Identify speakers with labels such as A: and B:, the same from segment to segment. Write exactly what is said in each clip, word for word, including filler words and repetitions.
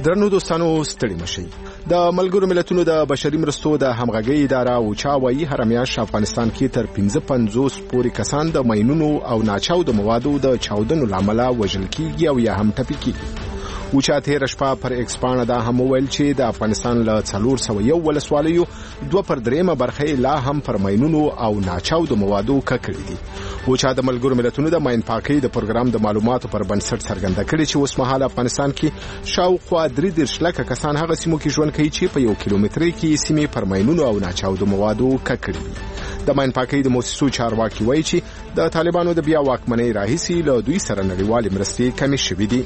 A: درنو دوستانو ستړي مشئ. د ملګرو ملتونو د بشري مرستو د همغږي اداره اوچا وايي هر میاشت افغانستان کې تر پنځه پنځوس پورې کسان د ماینونو او ناچاودو موادو د چاودنو لامل وژل کیږي او یا هم ټپي کیږي. اوچا تیر شپه پر ایکسپان دا هم ویل چې د افغانستان له څلور سوه یو ولسوالیو دوه پر درېمه برخه لا هم پر ماینونو او ناچاودو موادو ککړې دي. اوچا د ملګرو ملتونو د ماین پاکۍ د پروګرام د معلوماتو پر بنسټ څرګنده کړې چې اوس مهال افغانستان کې شاوخوا درې دېرش لکه کسان هغه سیمو کې ژوند کوي چې په یو کیلومتري کې سیمې پر ماینونو او ناچاودو موادو ککړې دي. د ماین پاکۍ د موسسو چارواکي وایي چې د طالبانو د بیا واکمنۍ راهیسې له دوی سره نړیوالې مرستې کمې شوې دي.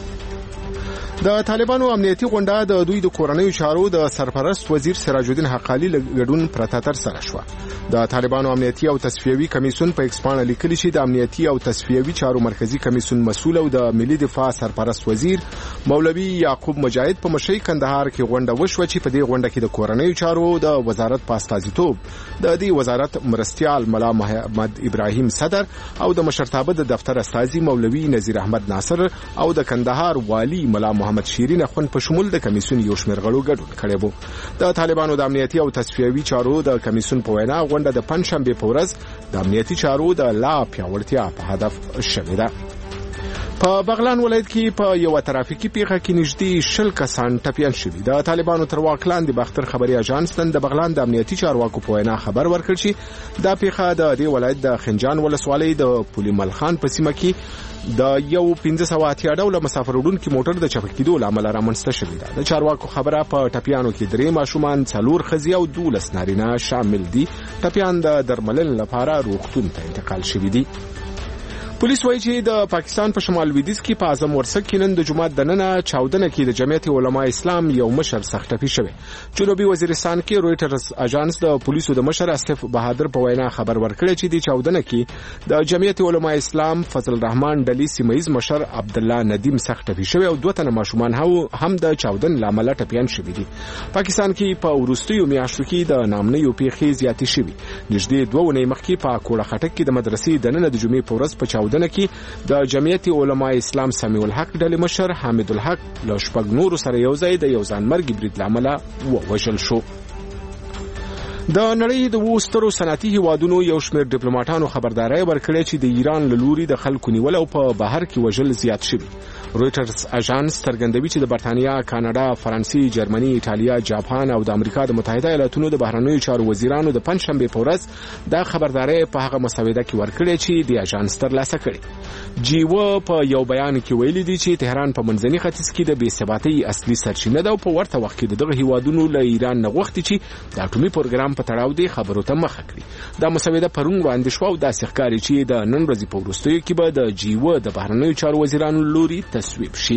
A: د طالبانو امنیتي غونډه د دوی د کورنیو چارو د سرپرست وزیر سراج الدین حقانی لګډون پرته تر سره شو. د طالبانو امنیتي او تصفیوي کمیسیون په ایکسپان لیکلي چې د امنیتي او تصفیوي چارو مرکزی کمیسیون مسؤل او د ملي دفاع سرپرست وزیر مولوی یعقوب مجاهد په مشرۍ کندهار کې غونډه وشوه چې په دې غونډه کې د کورنیو چارو د وزارت په استازیتوب د دې وزارت مرستیال ملا محمد ابراهیم صدر او د مشرتابه د دفتر استازي مولوی نذیر احمد ناصر او د کندهار والی ملا محمد شیرین اخوند په شمول د کمیسیون یو شمېر غړو ګډون کړی وو. د طالبانو د امنیتي او تصفیوي چارو د کمیسیون په وینا غونډه د پنځشنبه په ورځ د امنیتي چارو د لا پیاوړتیا په هدف شوې ده. په بغلان ولایت کې په یو ترافیکي پیښه کې نږدې شل کسان ټپیان شوي. د طالبانو تر واک لاندې باختر خبري اژانس نن د بغلان د امنیتي چارواکو په وینا خبر ورکړ چې دا پیښه د دې ولایت د خنجان ولسوالۍ د پولیمل خان په سیمه کې د یو پنځه سوه اتیا ډوله مسافر وړونکي موټر د چپه کېدو له امله رامنځته شوې ده. د چارواکو خبره په ټپیانو کې درې ماشومان، څلور ښځې او دولس نارینه شامل دي. ټپیان د درملنې لپاره روغتون ته انتقال شوي دي. پولیس وایي چې د پاکستان په شمال لویدیځ کې په اعظم ورسک کې نن د جمعه د ننه چاودنه کې د جمعیت علما اسلام یو مشر سخت ټپي شوی. جنوبي وزیرستان کې رويټرز اژانس د پولیسو د مشر اسف بهادر په وینا خبر ورکړی چې د چاودنه کې د جمعیت علما اسلام فضل الرحمن ډلی سیمایز مشر عبد الله ندیم سخت ټپي شوی او دوه تنه ماشومان هم د چاودن لامل ټپيان شوي دي. پاکستان کې په ورستیو میاشتو کې د نامنیو پیښې زیاتې شوي. نږدې دوه ونې مخکې په کوړه خټک کې د مدرسې د ننه د جمعې په ورځ په چاودنه کې د جمعیت علما اسلام سمیع الحق ډلې مشر حامد الحق له شپږ نورو سره یو ځای د یو ځانمرګي برید له امله ووژل شو. د نړۍ د اوو سترو صنعتي هیوادونو یو شمېر ډیپلوماټانو خبرداري ورکړې چې د ایران له لوري د خلکو نیول او په بهر کې وژل زیات شوي. رويټرز اژانس څرګندوي چې د برتانیا، کاناډا، فرانسې، جرمني، ایټالیا، جاپان او د امریکا د متحده ایالاتونو د بهرنیو چارو وزیرانو د پنځشنبه په ورځ دا خبرداري په هغه مسوده کې ورکړې چې د اژانس ترلاسه کړې. جیو په یو بیان کې ویلي دي چې تهران په منځني ختیځ کې د بې ثباتۍ اصلي سرچینه ده او په ورته وخت کې دغه هیوادونو له ایران نه غوښتي چې د اټومي پروګرام په تړاو دي خبرو ته مخه کړي. دا مسوده پرون وړاندې شوه او داسې ښکاري چې د نن ورځې په وروستیو کې به د جیو د بهرنیو چارو وزیرانو لوري تصویب شي.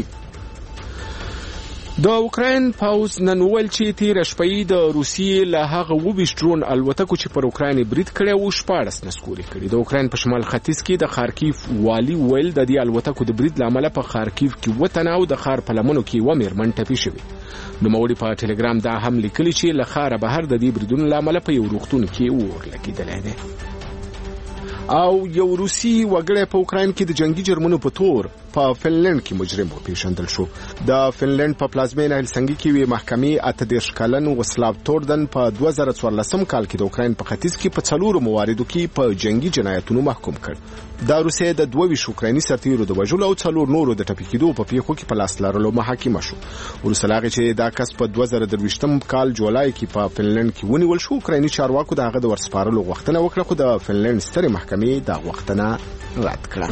A: د اوکراین پاوز نن ویل چې تیر شپه د روسیې له هغه اووه ډرون الوتکو چې پر اوکراین برید کړی و شپاړس نسکوري کړي. د اوکراین په شمال ختیځ کې د خارکیف والی ویل د دې الوتکو د برید له امله په خارکیف کې اووه تنه او د ښار په لمنو کې یوه میرمن ټپي شوې. نوموړي په ټلګرام دا هم لیکلي چې له ښاره بهر د دې بریدونو له امله په یو روغتون کې اور لګېدلی دی. او یو روسي وګړی په اوکراین کې د جنگي جرمونو په تور په فنلند کې مجرم وپېژندل شو. د فنلند په پلازمینه هلسنګي کې وی محکمې اته دېرش کلن وسلاو تورډن په دوه زره څوارلسم کال کې د اوکراین په ختیځ کې په څلورو مواردو کې په جنگي جنایتونو محکوم کړ. دا روسیه د دوه ویشت اوکرایني سرتیرو د وژلو او څلور نورو د ټپي کېدو په پیښو کې په لاس لرلو محاکمه شو. وروسته له هغې چې دا کس په دوه زره درویشتم کال جولای کې په فنلند کې ونیول شو، اوکرایني چارواکو د هغه د ورسپارلو غوښتنه وکړه خو د فنلند سترې محکمې دا غوښتنه رد کړه.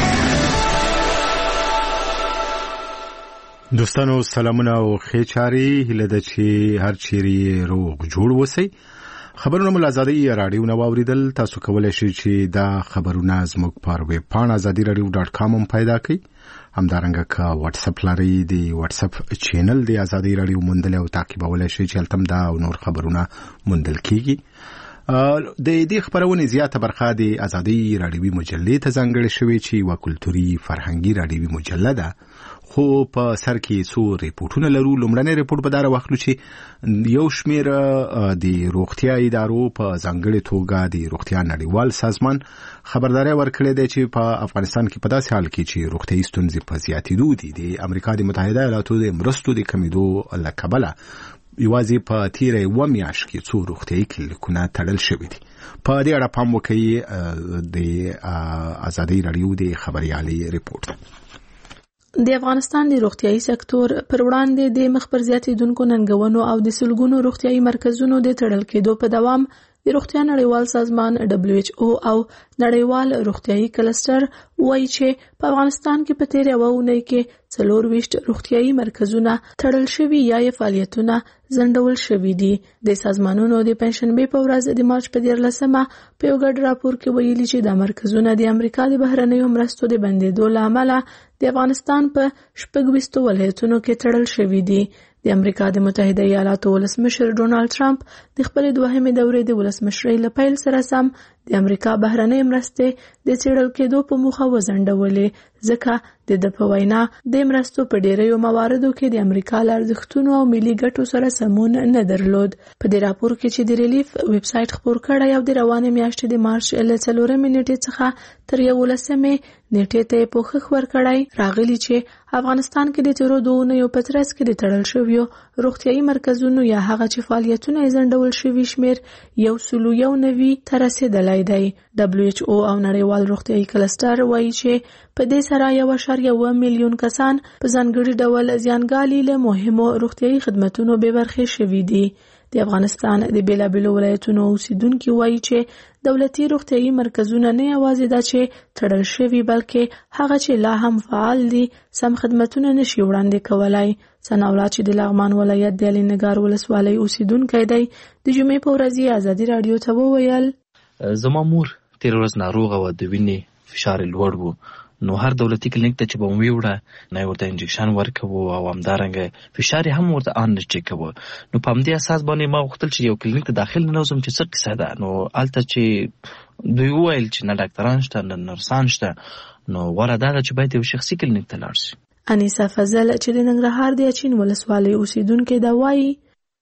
B: دوستانو سلامونه او ښې چارې، هیله ده چې هر چیرې روغ جوړ اوسئ. خبرونه مو آزادۍ راډیو نو اوریدل. تاسو کولای شئ چې دا خبرونه زموږ پر ویب پاڼه آزادي راډیو ډاټ کام هم پیدا کړئ. همدارنګه که واتس اپ لرئ د واتس اپ چینل د آزادي راډیو موندل او تعقیبولای شئ چې هلته دا او نور خبرونه موندل کیږي. د دې خبرونه زیاته برخه د آزادي راډیوي مجلې ته ځانګړې شوې چې یوه کلتوري فرهنګي راډیوي مجله ده، خو په سر کې څو ریپورتونه لرو. لومړنی ریپورت په دا واخلو چې یو شمېر د روغتیا ادارو په ځانګړې توګه د روغتیا نړیوال سازمان خبرداري ورکړې ده چې په افغانستان کې په داسې حال کې چې روغتیايي ستونزې په زیاتېدو دي د امریکا د متحده ایالاتو د مرستو د کمیدو له کبله یوازې په تیره یوه میاشت کې څو روغتیايي کلینیکونه تړل شوي دي. په دې اړه پام وکړئ د ازادي راډیو د خبريالي ریپورت.
C: د افغانستان د روغتیايي سکتور پر وړاندې د مخ پر زیاتېدونکو ننګونو او د سلګونو روغتیايي مرکزونو د تړل کېدو په دوام د روغتیا نړیوال سازمان دبليو ایچ او او نړیوال روغتیايي کلستر وایي چې په افغانستان کې په تیره یوه اونۍ کې څلور ویشت روغتیايي مرکزونه تړل شوي یا یې فعالیتونه ځنډول شوي دي. د سازمانونو د پنځشنبې په ورځ د مارچ په دیارلسمه په یو ګډ راپور کې ویلي چې دا مرکزونه د امریکا د بهرنیو مرستو د بندېدو له امله د افغانستان په شپږ ویشتو ولایتونو کې تړل شوي دي. د امریکا د متحده ایالاتو ولسمشر ډونالد ټرمپ د خپلې دوهمې دورې د ولسمشرۍ له پیل سره سم د امریکا بهرنۍ مرستې د څېړل کېدو په موخه وځنډولې ځکه د ده په وینا د مرستو په ډېریو مواردو کې د امریکا له ارزښتونو او ملي ګټو سره سمون نه درلود. په دې راپور کې چې د ریلیف ویب سایټ خپور کړی او د روانې میاشتې د مارچ له څلورمې نیټې څخه تر یولسمې نیټې ته یې پوښښ ورکړی راغلی چې افغانستان کې د تیرو دوه اونیو په ترڅ کې د تړل شویو روغتیايي مرکزونو یا هغه چې فعالیتونه یې ځنډول شوي شمېر یو سلو یو نوي ته رسېدلی دی. دبليو ایچ او او نړیوال روغتیايي کلستر وایي چې په دې سره یو اعشاریه اوه میلیون کسان په ځانګړي ډول زیانګالي له مهمو روغتیايي خدمتونو بې برخې شوي دي. د افغانستان د بیلابیلو ولایتونو اوسیدونکي وایي چې دولتي روغتیايي مرکزونه نه یوازې دا چې تړل شوي بلکې هغه چې لا هم فعال دي سم خدمتونه نشي وړاندې کولای. ثناءالله چې د لغمان ولایت د علي نګار ولسوالۍ اوسیدونکی دی د جمعې په ورځ یې ازادي راډیو ته وویل
D: زما مور تېره ورځ ناروغه وه، د وینې فشار یې لوړ و، نو هر دولتي کلینیک ته چې به مو ویوړه نه یې ورته انجکشن ورکوو او همدارنګه فشار یې هم ورته آن نه چیک کوو. نو په همدې اساس باندې ما غوښتل چې یو کلینیک ته داخل ننوځم چې څه قصه ده. نو هلته چې دوی وویل چې نه ډاکټران شته نه نرسان شته، نو غوره دا ده چې باید یو شخصي کلینیک ته لاړ شي.
C: انیسه فضل چې د ننګرهار د اچین ولسوالۍ اوسیدونکې ده وایي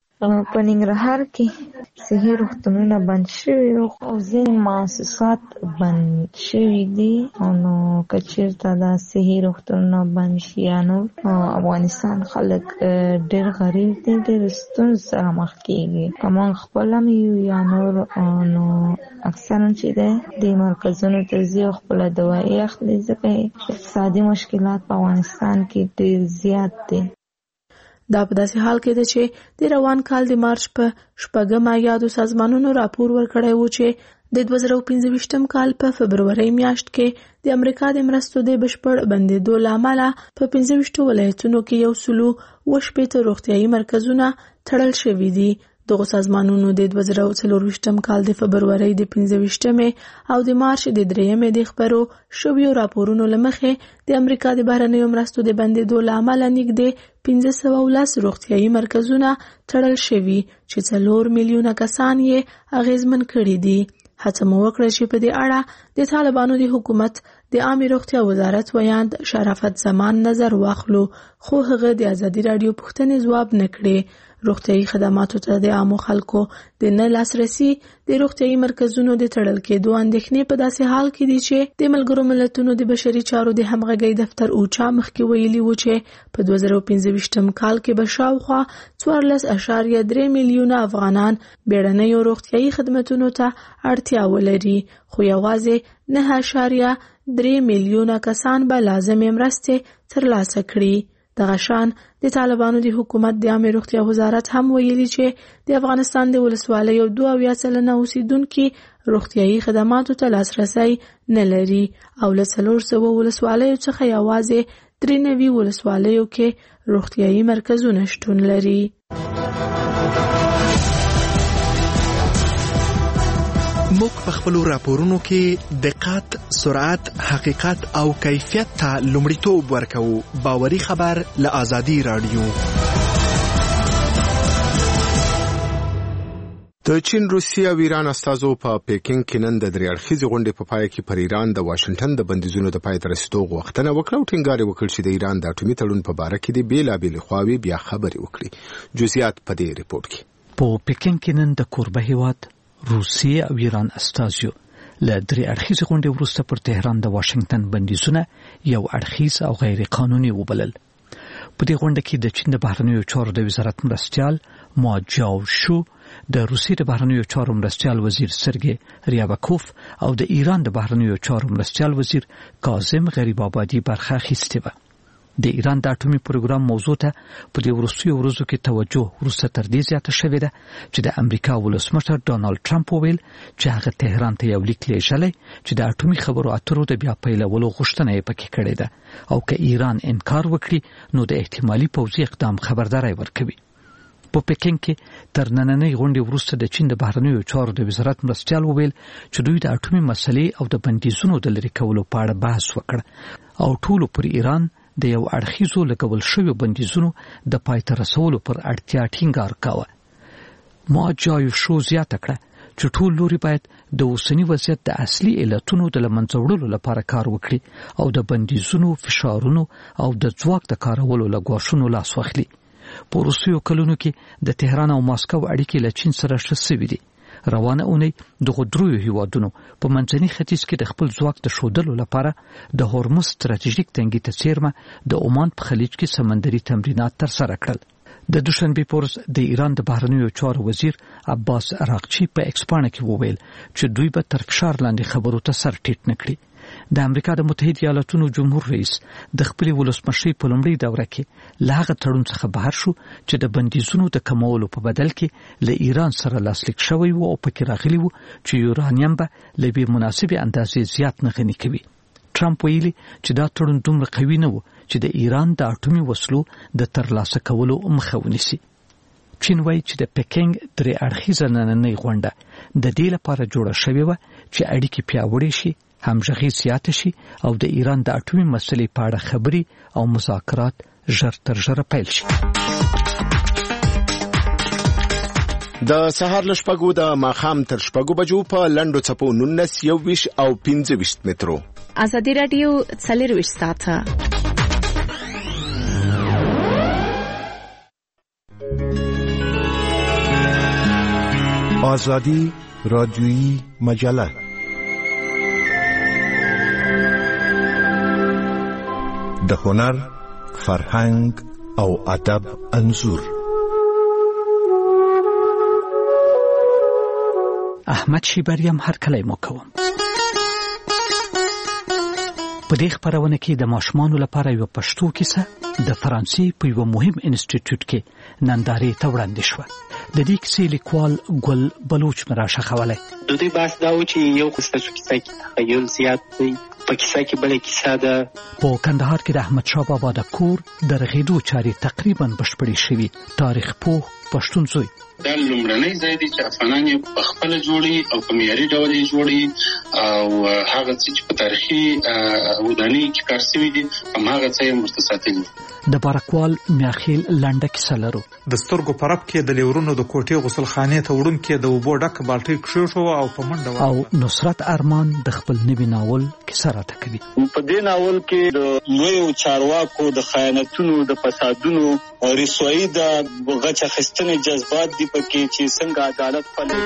E: په ننګرهار کې صحي روغتونونه بند شوي او ځینې مؤسسات بند شوي دي. نو که چېرته دا صحي روغتونونه بند شي یا نو افغانستان خلک ډېر غریب دي، ډېر ستونزو سره مخ کېږي. که موږ خپله هم یو یا نور نو اکثرا چې دی دې مرکزونو ته ځي او خپله دوایي اخلي ځکه اقتصادي مشکلات په افغانستان کې ډېر زیات دي.
C: دا په داسې حال کې ده چې د روان کال د مارچ په شپږمه یادو سازمانونو راپور ورکړی و چې د دوه زره پنځه ویشتم کال په فبرورۍ میاشت کې د امریکا د مرستو د بشپړ بندېدو له امله په پنځه ویشتو ولایتونو کې یو سلو اوه شپېته روغتیايي مرکزونه تړل شوي دي. دغو سازمانونو د دوه زره څلور ویشتم کال د فبرورۍ د پنځه ویشتمې او د مارچ د درېیمې د خپرو شویو راپورونو له مخې د امریکا د بهرنیو مرستو د بندېدو له امله نږدې پنځه سوه ولس روغتیايي مرکزونه تړل شوي چې څلور میلیونه کسان یې اغېزمن کړي دي. هڅه مو وکړه چې په دې اړه د طالبانو د حکومت د عامې روغتیا وزارت ویاند شرافت زمان نظر واخلو، خو هغه د ازادي راډیو پوښتنې ځواب نه کړې. روغتیايي خدماتو ته د عامو خلکو د نه لاسرسي د روغتیايي مرکزونو د تړل کېدو اندېښنې په داسې حال کې دي چې د ملګرو ملتونو د بشري چارو د همغږۍ دفتر اوچا مخکې ویلي و چې په دوه زره پنځه ویشتم کال کې به شاوخوا څوارلس اعشاریه درې میلیونه افغانان بیړنیو روغتیايي خدمتونو ته اړتیا ولري، خو یوازې نه اعشاریه درې میلیونه کسان به لازمې مرستې ترلاسه کړي. دغه شان د طالبانو د حکومت د عامې روغتیا وزارت هم ویلي چې د افغانستان د ولسوالیو دوه اویا سلنه اوسیدونکي روغتیايي خدماتو ته لاسرسی نه لري او له څلور سوه ولسوالیو څخه یوازې درې نوي ولسوالیو کې روغتیايي مرکزونه شتون لري.
F: موږ په خپلو راپورونو کې دقت، سرعت، حقیقت او کیفیت ته لومړیتوب ورکوو. باوري خبر له آزادي راډیو.
A: د چین، روسیې او ایران استازو په پیکینګ کې نن د درې اړخیزې غونډې په پای کې پر ایران د واشنگټن د بندیزونو د پای ته رسیدو غوښتنه وکړه او ټینګار یې وکړ چې د ایران د اټومي تړون په باره کې د بېلابېلې خواوې بیا خبرې وکړي. جزئیات په دې ریپورت کې.
G: په پیکینګ کې نن د کوربه هیواد روسیې او ایران استازو له درې اړخیزې غونډې وروسته پر تهران د واشنگټن بندیزونه یو اړخیز او غیر قانوني وبلل. په دې غونډه کې د چین د بهرنیو چارو د وزارت مرستیال ما جاو شو، د روسیې د بهرنیو چارو مرستیال وزیر سرګی ریابکوف او د ایران د بهرنیو چارو مرستیال وزیر کاظم غریب آبادی برخه اخیستې وه. د ایران د اټومي پروګرام موضوع ته په دې وروستیو ورځو کې توجه وروسته تر دې زیاته شوې ده چې د امریکا ولسمشر ډانالډ ټرمپ وویل چې هغه تهران ته یو لیک لیږلی چې د اټومي خبرو اترو د بیا پیلولو غوښتنه یې پکې کړې ده او که ایران انکار وکړي نو د احتمالي پوځي اقدام خبرداری ورکوي. په پیکینګ کې تر نننۍ غونډې وروسته د چین د بهرنیو چارو د وزارت مرستیال وویل چې دوی د اټومي مسلې او د بندیزونو د لرې کولو په اړه بحث وکړ او ټولو پر ایران د یو اړخیزو لګول شویو بندیزونو د پای ته رسولو پر اړتیا ټینګار کاوه. ما جایو شو زیاته کړه چې ټول لوري باید د اوسني وضعیت د اصلي علتونو د له منځه وړلو لپاره کار وکړي او د بندیزونو، فشارونو او د ځواک د کارولو له ګواښونو لاس واخلي. په وروستیو کلونو کې د تهران او ماسکو اړیکې له چین سره ښه سوي دي. روانه اونۍ دغو دریو هیوادونو په منځني ختیځ کې د خپل ځواک د ښودلو لپاره د هورمز ستراتیژیک تنګي ته څیرمه د عمان په خلیج کې سمندري تمرینات ترسره کړل. د دوشنبې په ورځ د ایران د بهرنیو چارو وزیر عباس عراقچي په ایکس پاڼه کې وویل چې دوی به تر فشار لاندې خبرو ته سر ټیټ نه کړي. د امریکا د متحده ایالاتونو جمهور رئیس د خپل ولسمشي په لومړۍ دوره کې له هغه تړون څخه بهر شو چې د بندیزونو د کمولو په بدل کې له ایران سره لاسلیک شوی و او پکې راغلی و چې یورانیم به له بې مناسبې اندازې زیات نه غني کوي. ټرمپ ویلي چې دا تړون دومره قوي نه و چې د ایران د اټومي وسلو د ترلاسه کولو مخه ونیسي. چین وایي چې د پیکینګ درې اړخیزه نننۍ غونډه د دې لپاره جوړه شوې وه چې اړیکې پیاوړې شي، همغږي زیاته شي او د ایران د اټومي مسلې په اړه خبري او مذاکرات ژر تر ژره پیل شي.
A: د سهار له شپږو د ماښام تر شپږو بجو په لنډو څپو نولس، یوویشت او پنځه ویشت مترو.
C: ازادي راډیو څلرویشت ساعته
H: آزادی رادیویی مجله د هنر، فرهنګ او ادب انځور.
G: احمد شیبریم هر کله مو کوم. په دې خبرونه کې د ماشومانو لپاره یو پښتو کیسه د فرانسې په یو مهم انسټیټیوټ کې نندارې ته وړاندې شوه. د دې کیسې لیکوال ګل بلوچ مراشه خوله.
I: د دې بحث دا و چې یو قصه کیسه کې تخیل زیات دی، په کیسه کې بل کیسه ده.
G: په کندهار کې د احمد شاه بابا د کور د رغېدو چارې تقریبا بشپړې شوې. تاریخ پوه پښتون زوی
J: دا لومړنی ځای دی چې افغانان یې په خپل جوړي او په معیاري ډول یې جوړي او هغه چې په تاریخي ودانۍ کې کار شوی دي هغه څه یې مستساتلي.
G: د بارکوال میاخیل لنډه کیسه لرو.
K: د سترګو پرب کې د لیورونو د کوټې غسل خانې ته وړون کې د وبو ډک بالټي کښېښو او په منډه
G: او نصرت ارمان د خپل نوي ناول کیسه راته کوي.
L: په دې ناول کې د لویو چارواکو د خیانتونو، د فسادونو او رسوایی د غچ اخیستنې جذبات دي پکې چې څنګه عدالت پلي.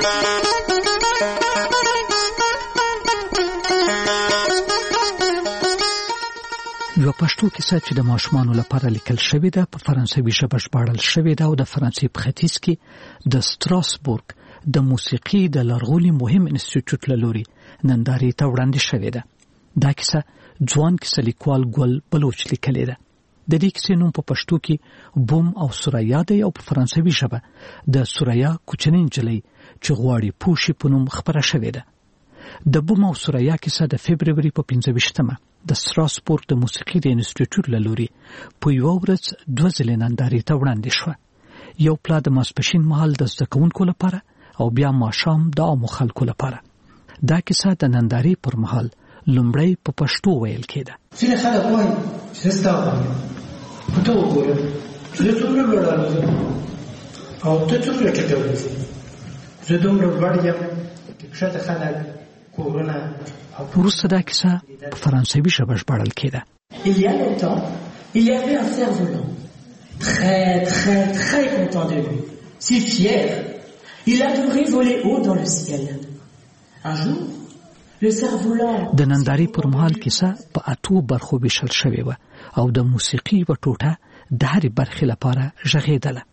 G: یو پښتو کیسه چې د ماشومانو لپاره لیکل شوې ده په فرانسوي ژبه ژباړل شوې ده او د فرانسې په ختیځ کې د ستراسبورګ د موسیقي د لرغوني مهم انسټیټیوټ له لوري نندارې ته وړاندې شوې ده. دا کیسه ځوان کیسه لیکوال ګل بلوچ لیکلې ده. د دې کیسې نوم په پښتو کې بوم او سوریا دی او په فرانسوي ژبه د سوریا کوچنۍ نجلۍ چې غواړي پوه شي په نوم خپره شوې ده. د بوم او سوریا کیسه د فبروري په پنځه ویشتمه د ستراسبورګ د موسیقي د انسټیټیوټ له لوري په یوه ورځ دوه ځلې نندارې ته وړاندې شوه. یو پلا د ماسپښین مهال د زده کوونکو لپاره او بیا ماښام د عامو خلکو لپاره. دا کیسه د نندارې پر مهال لومړی په پښتو ویل کېده.
M: ځینې خلک وایي چې زه ستا غواړم، خو ته وګوره چې زه څومره لوړ الوزم او ته څومره ټیټه الوزې. زه دومره لوړ یم چې کښته خلک کورونه
G: وروسته دا کیسه په فرانسوي ژبه ژباړل کېده.
N: Il y a longtemps, il y avait un cerf-volant, très très très content de lui, si fier. Il adorait voler haut dans le ciel. Un jour, le cerf-volant
G: د نندارې پر مهال کیسه په اتو برخو ویشل شوې وه او د موسیقي یوه ټوټه د هرې برخې لپاره غږېدله.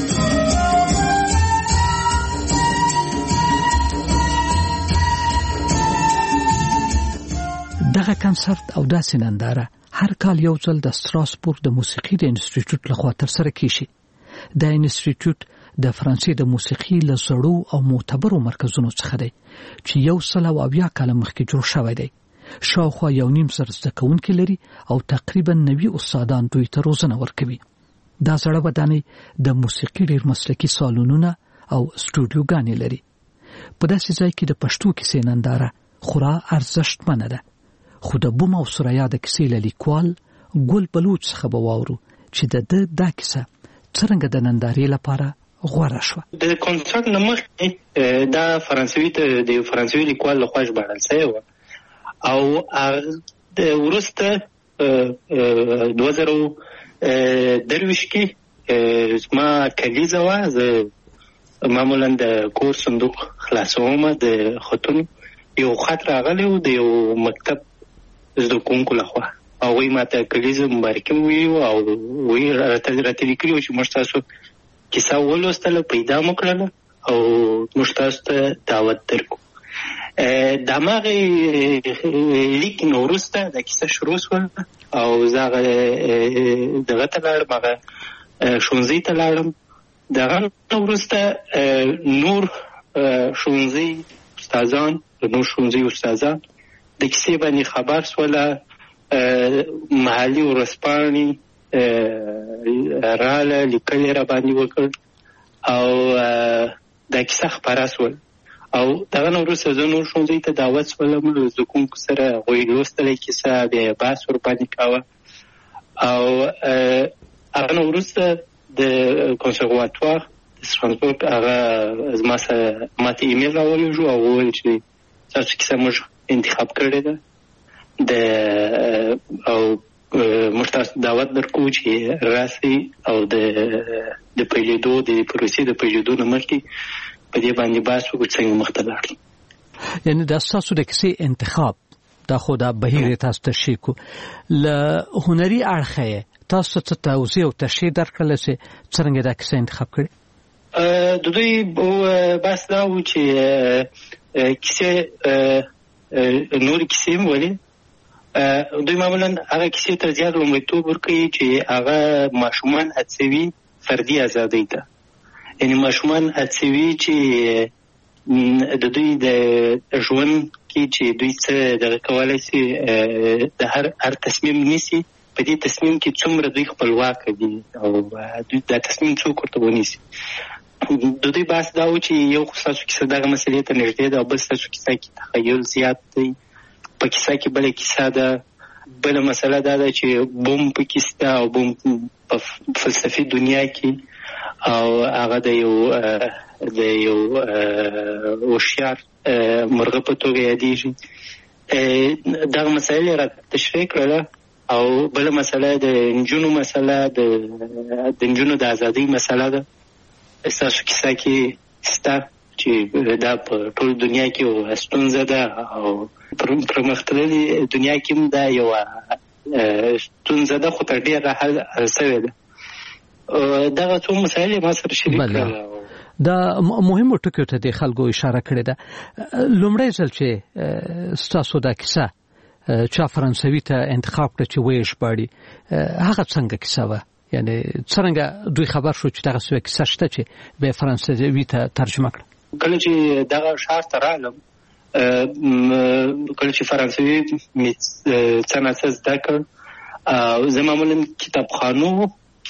G: دغه کنسرت او داسې ننداره هر کال یو ځل د ستراسبورګ د موسیقي د انسټیټیوټ لخوا ترسره کیږي. دا انسټیټیوټ د فرانسې د موسیقي له زړو او معتبرو مرکزونو څخه دی چې یو سل او اویا کاله مخکې جوړ شوی دی. شاوخوا یو نیم زر زده کوونکي لري او تقریبا نوي استادان دوی ته روزنه ورکوي. دا زړه ودانۍ د موسیقي ډېر مسلکي سالونونه او سټوډیوګانې لري. په داسې ځای کې د پښتو کیسې ننداره خورا ارزښتمنه ده. خو د بوم او سریا د کیسې له لیکوال ګل بلوچ څخه به واورو چې د ده دا کیسه څرنګه د نندارې لپاره غوره شوه.
I: د کنسرت نه مخکې دا فرانسوي ته د فرانسوي لیکوال لخوا ژباړل سوی وه او د وروسته دوه زره درویشت کې زما کلیزه وه. زه معمولا د کور صندوق خلاصومه د خطونو یو خط راغلی و د یو مکتب زده کوونکو لخوا. هغوی ما ته کلیزه مبارکي وویلي او ویې راته لیکلي وو چې موږ تاسو کیسه ولوستله، پیدا مو کړله او موږ تاسو ته دعوت درکړو. د هماغې لیک نه وروسته دا کیسه شروع شوه او زه هغه دغه ته لاړم، هغه ښوونځي ته لاړم. د هغه نه وروسته نور ښوونځي استادان نور ښوونځي استادان د کیسې باندې خبر شوله. محلي ورځپاڼې راله لیکل یې را باندې وکړ او دا کیسه خپره شول او دغه نه وروسته زه نور ښوونځي ته دعوت شولم. له زده کوونکو سره هغوی لوستله کیسه، بیا یې بحث ورباندې کاوه او هغه نه وروسته د کنسرواتوار د ستراسبورګ هغه زما سره ما ته ایمیل راولېږو او وویل چې تاسو کیسه موږ انتخاب کړې ده د او موږ تاسو دعوت درکوو چې راسئ او د د پیلېدو د پروسې د پیلېدو نه مخکې په دې باندې بحث وکړو څنګه مخته لاړ شو.
G: یعنې دا ستاسو د کیسې انتخاب دا خو دا بهیر یې تاسو تشریح کړو. له هنري اړخه یې تاسو څه توضیح او تشریح درکړله چې څرنګه دا کیسه انتخاب کړې؟
I: د دوی بحث دا و چې کیسې نورې کیسې هم ولې دوی معمولا هغه کیسې ته زیات لومړیتوب ورکوي چې هغه ماشومان هڅوي فردي ازادۍ ته. یعنې ماشومان هڅوي چې د دوی د ژوند کې چې دوی څه دغه کولی شي د هر هر تصمیم نیسي، په دې تصمیم کې څومره دوی خپلواکه دي او دوی دا تصمیم څوک ورته ونیسي. د دوی بحث دا و چې یو خو ستاسو کیسه دغه مسئلې ته نږدې ده او بل ستاسو کیسه کې تخیل زیات دی. په کیسه کې بله کیسه ده. بله مسله دا ده چې بوم په کیسه ده او بوم په فلسفي دنیا کې او هغه د یو د یو هوښیار مرغه په توګه یادېږي. دغه مسایل یې را تشریح کړله او بله مسله د نجونو مسله د د نجونو د ازادۍ مسله ده. ستاسو کیسه کې شته چې دا په ټول دنیا کې یوه ستونزه ده او پرمختللې دنیا کې هم دا یوه ستونزه ده خو تر ډېره حل سوې ده. دغه څو مسایل یې ما سره شریک کړل.
G: دا مهمو ټکیو ته د خلکو اشاره کړې ده. لومړی ځل چې ستاسو دا کیسه چا فرانسوي ته انتخاب کړه چې ویې ژباړي، هغه څنګه کیسه وه؟ یعنې څرنګه دوی خبر شو چې دغه څه کیسه شته چې به فرانسوي ته ترجمه کړه؟
I: کله چې دغه ښار ته راغلم، کله چې فرانسوي مې څه نه څه زده کړ، زه معمولا کتابخانو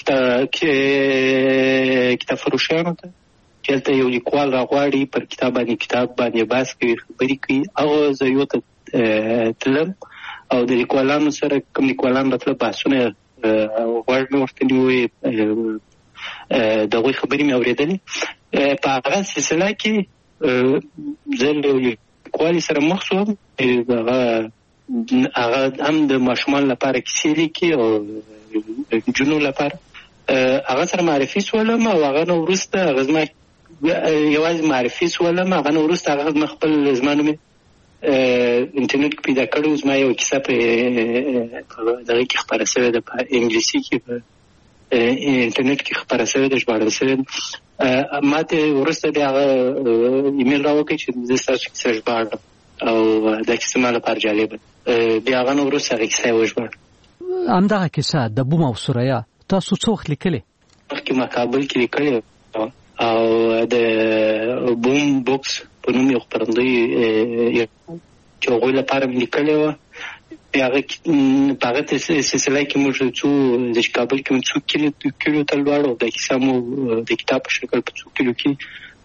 I: کتاب فروشیانو ته چې هلته یو لیکوال راغواړي پر کتاب باندې کتاب باندې بحث کوي، خبرې کوي، هغه ځایو ته تلم او د لیکوالانو سره کوم لیکوالان راتله بحثونه غوږ مې ورته نیوی، د هغوی خبرې مې اورېدلې. په هغه سلسله کې زه له لیکوالي سره مخ شوم هغه هغه هم د ماشومان لپاره کیسې لیکي او جنو لپاره هغه سره معرفي شولم او هغه نو وروسته هغه زما یوازې معرفي شولم هغه نو وروسته هغه خپل زما نوم انټرنیټ کې پیدا کړو زما یو کیسه په دغه کې خبره شوې ده په انګلیسي کې په انټرنیټ کې خبره شوې ده ژباړل شوې ما ته وروسته د هغه ایمیل راوکړ چې زه ستاسو کیسه ژباړم او دا کیسه ما لپاره جالبه بیا هغه نو وروسته هغه کیسه یې وژباړه
G: همدغه کیسه د بوم او سوریا تاسو څو وخت لیکلې؟
I: مخکې ما کابل کې لیکلې او د بوم بوکس په نوم یو خپرندوی چې هغوی لپاره مې لیکلې وه هغه په هغه سلسله کې موږ څو د کابل کې مو څو کیلو ته لوړو دا کیسه مو د کتاب په شکل په څو کیلو کې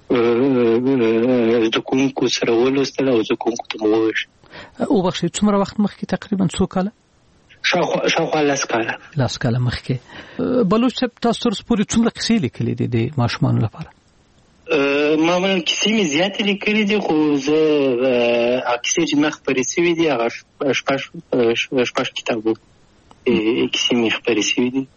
I: زده کوونکو سره ولوستله او زده کوونکو ته مو وویشت.
G: وبخښئ څومره وخت مخکې تقریبا څو کاله؟
I: شاوخوا لس کاله
G: لس کاله مخکې. بلوچ صاحب تاسو تر اوسه پورې څومره کیسې لیکلې دي د ماشومانو لپاره؟
I: معمولا کیسې مې زیاتې لیکلې دي خو زه هغه کیسې چې ما خپرې شوي دي هغه شپږ کتابونه کیسې مې خپرې شوي دي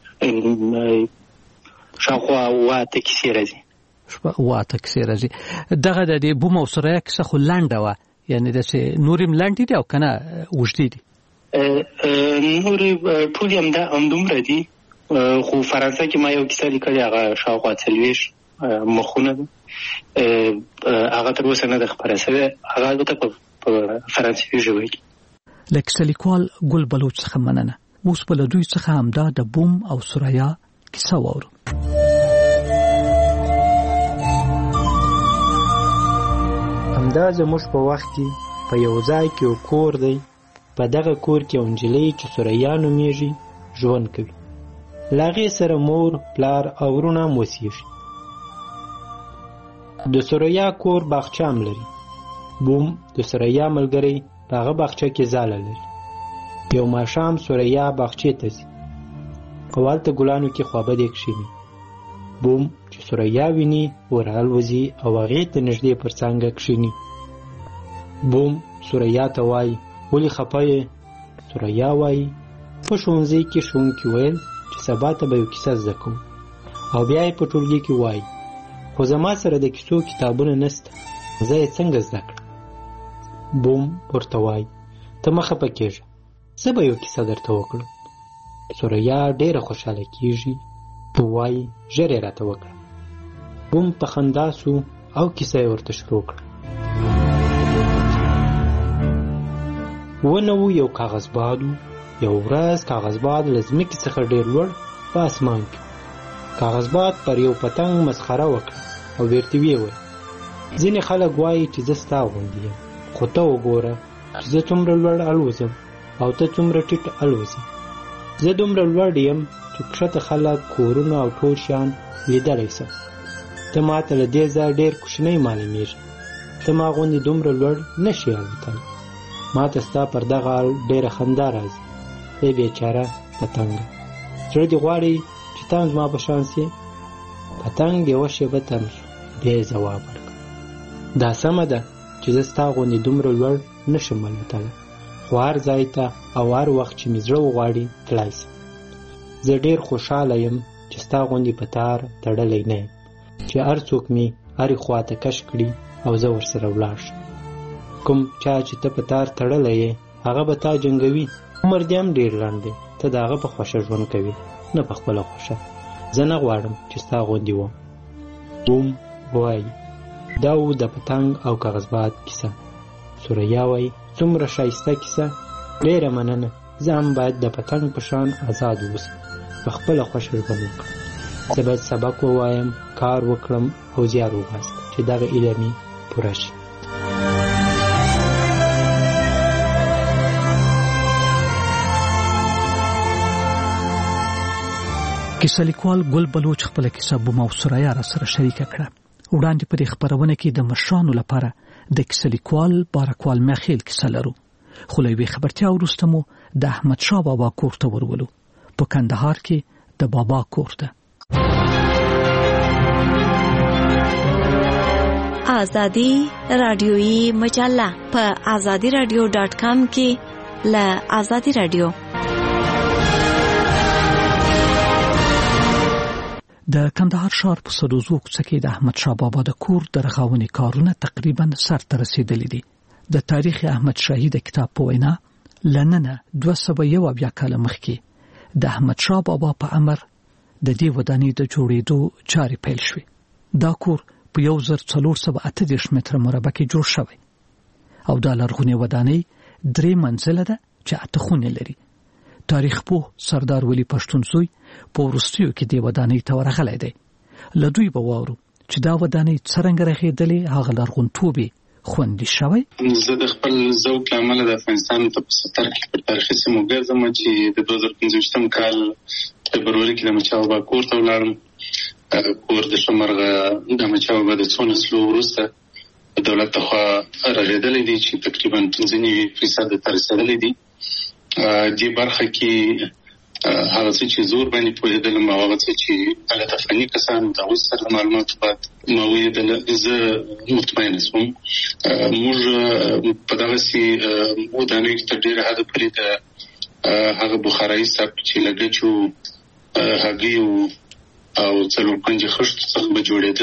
I: شاوخوا اوه اته کیسې راځي
G: اوه اته کیسې راځي. دغه د بوم او سوریا کیسه خو لنډه وه یعنې داسې نورې هم لنډې دي او که نه اوږدې دي؟
I: نورې ټولې همدومره دي خو فرانسه کې ما یو کیسه لیکلې هغه شاوخوا څلوېښت مخونه ده هغه تر اوسه نه ده خپره شوې هغه البته په فرانسوي ژبه کې.
G: له کیسه لیکوال ګل بلوچ څخه مننه. اوس به له دوی څخه همدا د بوم او سوریا کیسه واورو.
O: همدا زموږ په وخت کې په یو ځای کې یو کور دی په دغه کور کې یو نجلۍ چې سوریا نومیږي ژوند کوي له هغې سره مور پلار او وروڼه هم اوسېږي. د سوریا کور باغچه هم لري. بوم د سوریا ملګری په هغه باغچه کې ځاله لري. یو ماښام سوریا باغچې ته ځي او هلته ګلانو کې خوابدې کښېني. بوم چې سوریا ویني ورالوځي او هغې ته نږدې پر څانګه کښېني. بوم سوریا ته وایي ولې خفه یې؟ سوریا وایي په ښوونځي کې ښوونکي ویل چې سبا ته به یو کیسه زده کوم او بیا یې په ټولګي کې وایي خو زما سره د کیسو کتابونه نشته زه یې څنګه زده کړم؟ بوم ورته وایي ته مه خفه کېږه زه به یو کیسه درته وکړم. سوریا ډېره خوشحاله کېږي وایي ژر یې راته وکړه. بوم په خندا سو او کیسه یې ورته شروع کړه. ونه و یو کاغذ باد و. یو ورځ کاغذ باد له ځمکې څخه ډېر لوړ په اسمان کې. کاغذ باد پر یو پتنګ مسخره وکړه او ورته ویې ویل ځینې خلک وایي چې زه ستا غوندې یم خو ته وګوره چې زه څومره لوړ الوزم او ته څومره ټیټ الوزې. زه دومره لوړ یم چې کښته خلک کورونه او ټول شیان لیدلی شم. ته ماته له دې ځایه ډېر کوچنی معلومېږي. ته ما غوندې دومره لوړ نه شې الوتلی. ما ته ستا پر دغه حال ډېره خندا راځي. ای بېچاره پتنګه زړه دې غواړي چې ته هم زما په شان سې؟ پتنګ یوه شېبه تم شو بیا یې ځواب ورکړ دا سمه ده چې زه ستا غوندې دومره لوړ نه شم الوتلی خو هر ځای ته او هر وخت چې مې زړه وغواړي تللی شم. زه ډېر خوشحاله یم چې ستا غوندې په تار تړلی نه یم چې هر څوک مې هرې خوا ته کش کړي او زه ورسره ولاړ شم. کوم چا چې ته په تار تړلی یې هغه به تا جنګوي. عمر دې هم ډېر لنډ دی. ته د هغه په خوښه ژوند کوې نه په خپله خوښه. زه نه غواړم چې ستا غوندې وم. بوم وایي دا و د پتنګ او کاغذباد کیسه. سوریا وایي څومره ښایسته کیسه. ډېره مننه. زه هم باید د پتنګ په شان آزاد اوسم په خپله خوښه ژوند وکړم. زه باید سبق ووایم کار وکړم او زیار وباسم چې دغه ایله مې پوره شي.
G: کیسه لیکوال ګل بلوچ خپله کیسه بوم او سوریا را سره شریکه کړه. وړاندې په دې خپرونه کې د مشرانو لپاره د کیسه لیکوال بارکوال میخیل کیسه لرو. خو له یوې خبرتیا وروسته مو د احمدشاه بابا کور ته ورولو. په کندهار کې د بابا کور ته.
P: آزادی رادیویی مجله په آزادی رادیو ډاټ کام کې له آزادی رادیو.
G: د کندهار ښار په سروزو کوڅه کې د احمد شاه بابا د کور د رغونې کارونه تقریبا سرته رسیدلي دي. د تاریخ احمد شاهي د کتاب په وینا لننه دوه سوه یو اویا کاله مخکې د احمد شاه بابا په امر د دې ودانۍ د جوړېدو چارې پیل شوې. دا کور په یو زر څلور سوه اته دېرش متره مربع کې جوړ شوی او دا لرغونې ودانۍ درې منزله ده چې اته خونې لري. تاریخ پوه سردار ولی پښتون زوی په وروستیو کې دې ودانۍ ته ورغلی دی. له دوی به واورو چې دا ودانۍ څرنګه رغېدلې، هغه لرغونتوب خوندي شوی.
J: زه د خپل ذوق له امله د افغانستان په ستر کې پر تاریخي سیمو ګرځم چې د دوه زره پنځویشتم کال فبروري کې د احمدشاه بابا کور ته ولاړم. کور د شمرغه د احمدشاه بابا د څو نسلو وروسته د دولت لخوا رغېدلی دی چې تقریبا پنځه نوي فیصده ته رسېدلی دی. دې برخه کې هغه څه چې زور باندې پوهېدلم او هغه څه چې البته فني کسان د هغوی سره د معلوماتو بعد ما ولیدل، زه مطمئنه شوم. موږ په دغسې ودانیو کې تر ډېره حده پورې د هغه بخارایي سبک چې له ګچو، هګیو او څلور پنځه خښتو څخه به جوړېده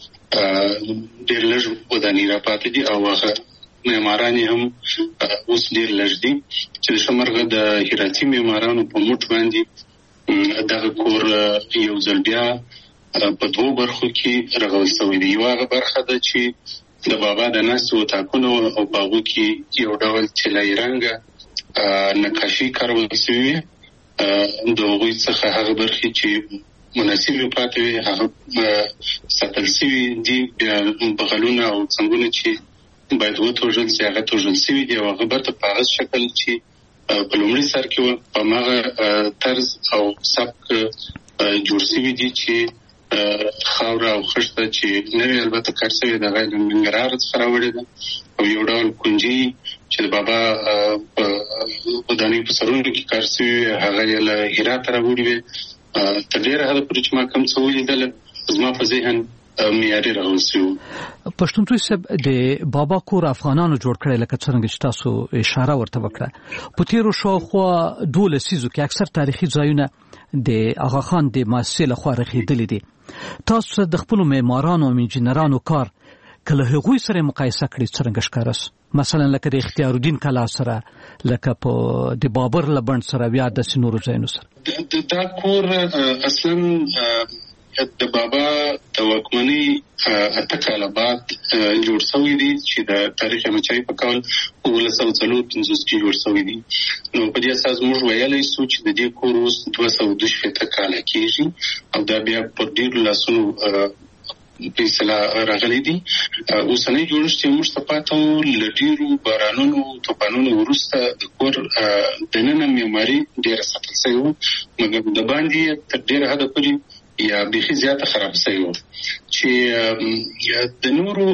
J: ډېر لږ ودانۍ را پاتې دي او هغه معماران هم اوس ډېر لږ دي چې د شمرغه د هراتي معمارانو په موټ باندې دغه کور یو ځل بیا په دوو برخو کې رغول شوی دی. یوه هغه برخه ده چې د بابا د ناستو اتاقونو او په هغو کې یو ډول طلایي رنګه نقاشي کارول شوې وي. د هغوی څخه هغه برخې چې مناسبې پاتې وي هغه ساتل شوي دي. بیا بغلونه او څنګونه چې باید وتوژل شي هغه توژل شوي دي او هغه برته په هغه شکل چې په لومړي سر کې وه په هماغه طرز او سبک جوړ شوي دي چې خاوره او خښته چې نوې البته کار شوې ده هغه له ننګرهار څخه راوړې ده او یو ډول کونجي چې د بابا په ودانیو په سرونو کې کار شوي هغه یې له هرات راوړې وې. تر ډېره حده پورې چې ما کوم څه ولیدله زما په ذهن معیاري راغول شوي.
G: پښتون زوی صاحب د بابا کور افغانانو جوړ کړی لکه څرنګه چې تاسو اشاره ورته وکړه. په تېرو شاوخوا دوه لسیزو کې اکثر تاریخي ځایونه د آغا خان د مؤسسې لخوا رغېدلي دي. تاسو د خپلو معمارانو او انجینرانو کار که له هغوی سره مقایسه کړئ څرنګه ښکاره سو؟ مثلا لکه د اختیار الدین کلا سره، لکه په د بابر له بڼ سره، بیا داسې نورو ځایونو سره.
J: دا کور اصلا د بابا د واکمنۍ اته کاله بعد جوړ شوی دی چې د تاریخ احمدشاهي په کال اوولس سوه څلور پنځوس کې جوړ شوی دی. نو په دې اساس موږ ویلی شو چې د دې کور اوس دوه سوه دوه شپېته کاله کېږي او دا بیا پر ډېرو لاسونو فیصله راغلی دي. اوسنی جوړښت یې موږ ته پاته و له ډېرو بارانونو طوفانونو وروسته د کور دننه معماري ډېره ساتل شوې وه، مګر د باندې تر ډېره حده پورې یا بیخي زیاته خراب شوې وه چې د نورو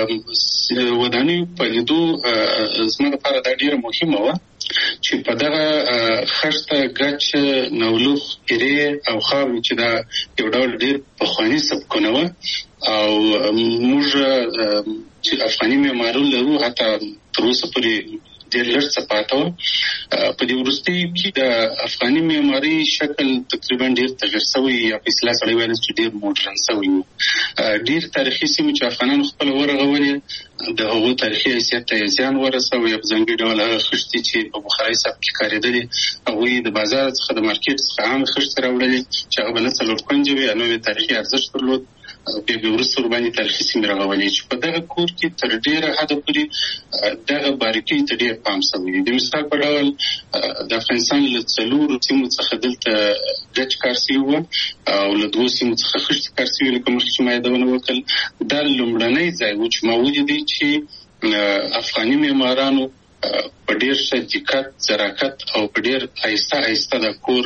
J: ودانیو په لیدو زما لپاره دا ډېره مهمه وه چې په دغه خښته، ګچ، نولوخ، ایرې او خاورې چې دا یو ډول ډېر پخواني سبکونه وه او موږ چې افغاني معماران لرو حتی تر اوسه پورې ډېر لږ څه پاته وه. په دې وروستیو کې د افغاني معمارۍ شکل تقریبا ډېر تغیر شوی یا په اصطلاح سړی ویلی چې ډېر موډرن شوی و. ډېر تاریخي سیمې چې افغانانو خپله ورغولې د هغو تاریخي حیثیت ته یې زیان ورسوی یا په ځانګړي ډول هغه خښتې چې په بخارۍ سبک کې کارېدلې هغوی د بازار څخه د مارکېټ څخه عامې خښتې راوړلې چې هغه به نه څلور کونجه وي یا نو یې تاریخي ارزښت درلود. بیا بیا وروسته ورباندې تاریخي سیمې رغولې چې په دغه کور کې تر ډېره حده پورې دغه باریکۍ ته ډېر پام شوی دی. د مثال په ډول د افغانستان له څلورو سیمو څخه دلته ګچ کار شوي وه او له دوو سیمو څخه خښتې کار شوي لکه مخکې چې ما یادونه وکړل. دا لومړنی ځای و چې ما ولیدی چې افغاني معمارانو په ډېر ښه دقت، ظرافت او په ډېر آهسته آهسته دا کور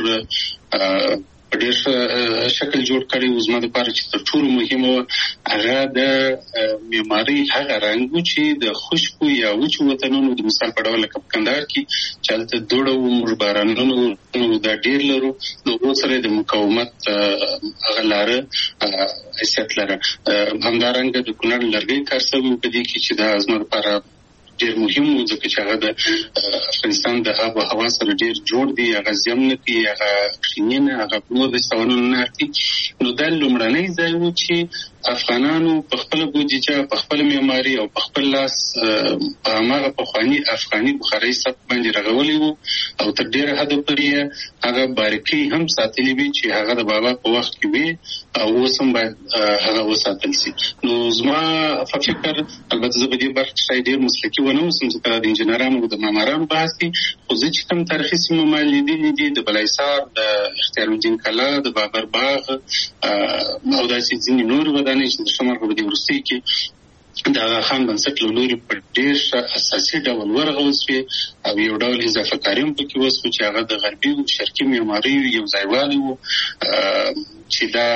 J: په ډېر شکل جوړ کړی و. زما دپاره چې تر ټولو مهمه وه هغه د معمارۍ هغه رنګ و چې د خشکو یا وچو وطنونو د مثال په ډول لکه په کندهار کې چلته دوړو موږ بارانونو نو دا ډیر لرو نو اوسره د مقاومت هغه لاره حیثیت لري. همدارنګه د کونړ لرګي کارسوي په دې کې چې د ازمر لپاره ډیر مهم و ځکه چې هغه د افغانستان د آب او هوا سره ډیر جوړ دی، هغه زمونه کې هغه خینه هغه نور د سوالونو نه اړتي. نو دا لومړنی ځای و چې افغانانو په خپل بودیجه په خپل معماري او په خپل لاس په هغه پخوانی افغاني بخاري سب باندې رغولي وو او تر ډیره حد پورې هغه باریکي هم ساتلي وي چې هغه د بابا په وخت کې وي او اوس هم باید هغه وساتل شي. نو زما په فکر البته زه په دې برخه کې ډیر مسلکي ونه اوسم چې د انجنیرانو او د معمارانو بحث دي، خو زه چې کوم تاریخي سیمه مالیدلې دي د بلایسار د اختیار الدین کلا د بابر باغ او داسې ځینې نور ودانۍ چې د شمال په دې ورسته کې د خان بنسټ لوري په ډېر اساسي ډول ورغول شو او یو ډول اضافه کاریم پکې وسو چې هغه د غربي او شرقي معماري یو ځایوالي وو چې دا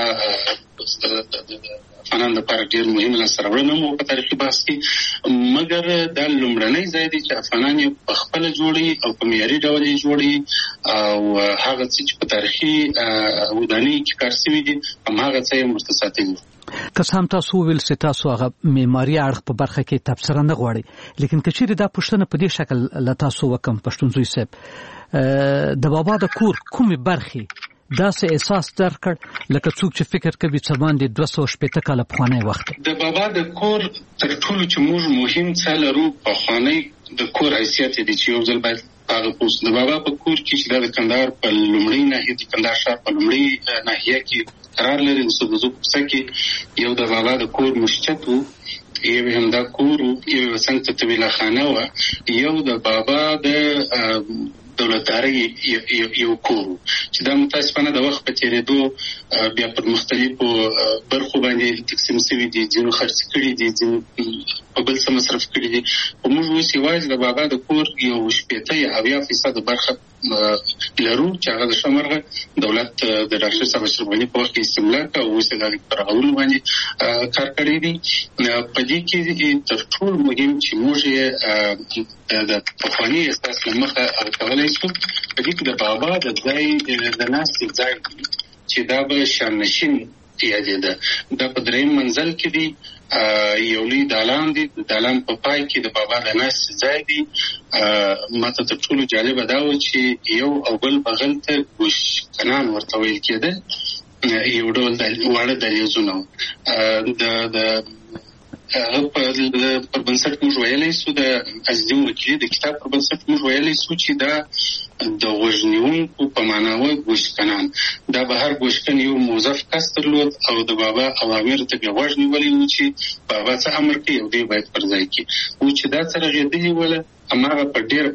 J: افغانان لپاره ډېر مهم لاسته مو په تاریخي بحث کې، مګر دا لومړنی ځای دی چې افغانان یې په خپل جوړي او په معیاري ډول یې جوړي او هغه څه چې په تاریخي ودانۍ کې کار شوي دي هماغه څه یې ورته ساتلي.
G: که هم تاسو ویل چې تاسو هغه معماري اړخ په برخه کې تبصره نه غواړي، لیکن که چیرې دا پوښتنه په دې شکل له تاسو وکم پښتون زوی صاحب د بابا د کور کومې برخې داسې احساس درکړ لکه څوک چې فکر کوي چې باندې دوه سوه شپېته کاله پخوانی وخت
J: د بابا د کور تر ټولو چې موږ مهم څه لرو پخوانی د کور حیثیت دی چې یو ځل باید هغه پوس د بابا په کور کې چې د کندهار په لومړی ناحیه د کندهار ښار په لومړی ناحیه کې قرار لري د سودزو په کې یو د بابا د کور مسجد وو، یو هم دا کور یو څنګه طویله خانه و، یو د بابا د دولتداري یو کور چې دا متاسفانه د وخت په تیریدو بیا په مختلفو برخو باندې تقسیم شوی دي، ځینو خرڅ کړي دي، ځینو په بل څه مصرف کړي دي. په موږ اوس یوازې د بابا د کور یو شپېته یا اویا فیصد برخه لرو چې هغه د شمرغه دولت د ډاکټر صاحب اشرف غني په وخت کې استملاک او اوس د پرغاونو باندې کار کړی دي. په دې کې تر ټولو مهم چې موږ د پخواني اساس له مخه کولای شو په دې کې د بابا د ځای د ناستې ځای چې دا به شامنشین یادېده، دا په درېیم منزل کې دی، یو لوی دالان دی، د دالان په پای کې د بابا د ناستې ځای دی. ماته تر ټولو جالبه دا و چې یو او بل بغل ته ګوشکنان ورته ویل کېده، یو ډول واړه دهلیزونه د د هغه پر بنسټ موږ ویلی سو د عزیزالدین وکیلي د کتاب پر بنسټ موږ ویلی سو چې دا د غوږنیونکو په معنا و ګوشکنان، دا به هر ګوشکن یو موظف کس درلود او د بابا اوامر ته به غوږ نیولی و چې بابا څه امر کوي او دی باید پر ځای کړي، و چې دا څه رغېدلې وله هماغه په ډېره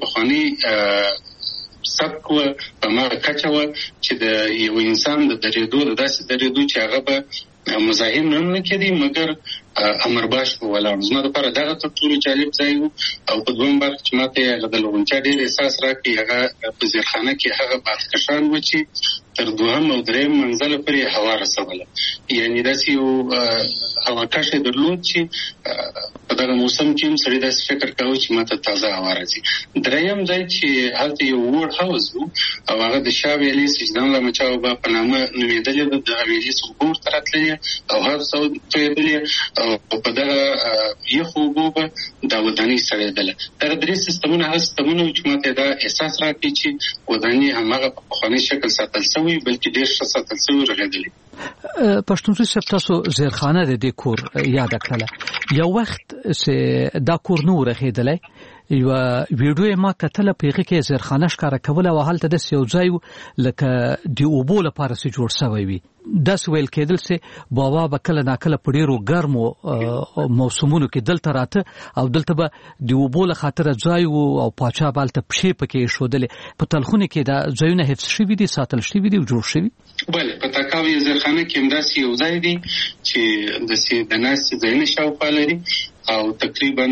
J: پخواني سبک و په هماغه کچه و چې د یو انسان د درېدو د داسې درېدو چې هغه به مزاحم هم نه کېدی مګر امر باش په ولاړ. زما دپاره دغه تر ټولو جالب ځای و او په دویم برخه چې ماته هغه د لغونچا ډېر احساس راکړي هغه په زیرخانه کې هغه بادکشان و چې تر دوهم او درېیم منزله پورې هوا رسوله، یعنې داسې یو هواکش یې درلود چې په دغه موسم کې هم سړی داسې فکر کوي چې ماته تازه هوا راځي. درېیم ځای چې هلته یو وړ حوض و او هغه د شاه ویلي سجدان لمچا بابا په نامه نومېدلې ده، دغه ویلي اوبه ورته راتللې او هر څه تویېدلې او په دغه یخو اوبو به دا ودانۍ سړېدله. دغه درې سیستمونه هغه سیستمونه چې ماته دا احساس راکړي چې ودانۍ هماغه په پخواني شکل ساتل شوي بلکې ډېر ښه ساتل شوي رغېدلې.
G: پښتون زوی صاحب تاسو زیرخانه د دې کور یاد کړله، یو وخت چې دا کور نه و رغېدلی، یو ویډیو ما کتله په هغه کې زیرخانه ښکاره کوله او هلته داسې یو ځای و لکه د اوبو لپاره چې جوړ شوی وي، داسې ویل کېدل چې بابا به کله ناکله په ډېرو ګرمو موسمونو کې دلته راته او دلته به د اوبو له خاطره ځای و او پاچا به هلته پښې پکې ایښودلې. په تلخونو کې دا ځایونه حفظ شوي دي، ساتل شوي دي او جوړ شوي؟
J: بله، په تاکاو یې زیرخانه کې همداسې یو ځای دی چې داسې د ناستې ځایونه شاوخوا لري او تقریبا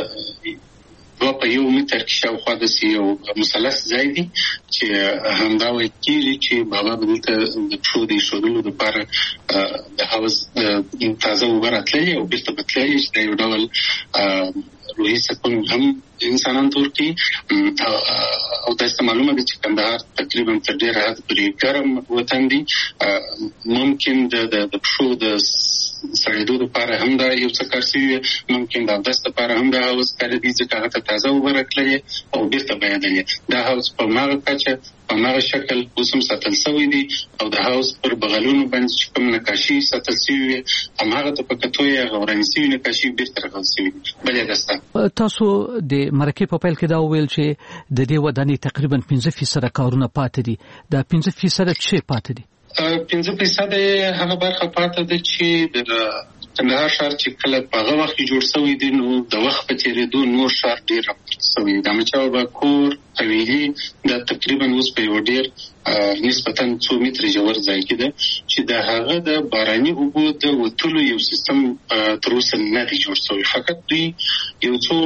J: دوه په یو متر کې شاوخوا داسې یو مثلث ځای دی چې همدا ویل کېږي چې بابا به دلته د پښو د ایښودلو دپاره د حوض تازه اوبه راتللې او بېرته به تللې چې دا یو ډول روحي سکون هم انسانان تور کی او تاسو معلومه دي چې کندهار تقریبا تر ډیره حد پورې ګرم وطن دی. ممکن د د پښو د سړېدو لپاره هم دا یو څه کار شوی، ممکن د اودس لپاره هم دا اوس کار دي چې هغه ته تازه اوبه راکړي او بیرته بهادلې. دا هاوس په ماغه کچه په ماغه شکل اوس هم ساتل شوی دی او د هاوس پر بغلونو باندې چې کوم نقاشي ساتل شوی هماغه ته په کتوې غوړنی شوی نقاشي بیرته راغل شوی. بلې دسته
G: تاسو د مرکه په پیل کې دا ویل چې د دې ودانۍ تقریبا پنځه فیصد کارونه پاتې دي. دا پنځه فیصد څه پاتې دي؟
J: پنځه فیصد هغه برخه پاتې ده چې د کندهار ښار چې کله په هغه وخت کې جوړ شوی دی نو د وخت په تېرېدو نور ښار ډېر راپورته شوی دی. د احمدشاه بابا کور حویلي دا تقریبا اوس په یو ډېر نسبتا څو متره ژور ځای کې ده چې د هغه د باراني اوبو د وتلو یو سیستم تر اوسه نه دی جوړ شوی. فقط دوی یو څو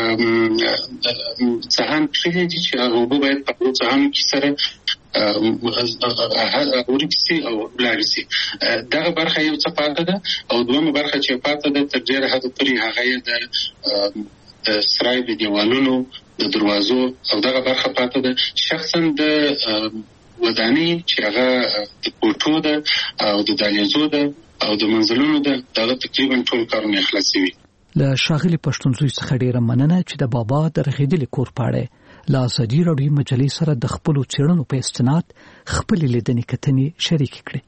J: څهان پرېښي دي چې هغه اوبه باید په هغو څهانو کې سره ورکسي او لاړسي. دغه برخه یو څه پاتې ده او دویمه برخه چې پاتې ده تر ډېره حد پورې هغه د د سرای د دیوالونو د دروازو او دغه برخه پاتې ده. شخصا د ودانۍ چې هغه د کوټو ده او د دهلیزو ده او د منزلونو ده دغه تقریبا ټول کارونه خلاص شوي.
G: له ښاغلي پښتونزوی څخه ډېره مننه چې د بابا د رغېدلي کور په اړه له ازادي راډیو مجلې سره د خپلو څېړنو په استناد خپلې لیدنې کتنې شریکې کړې.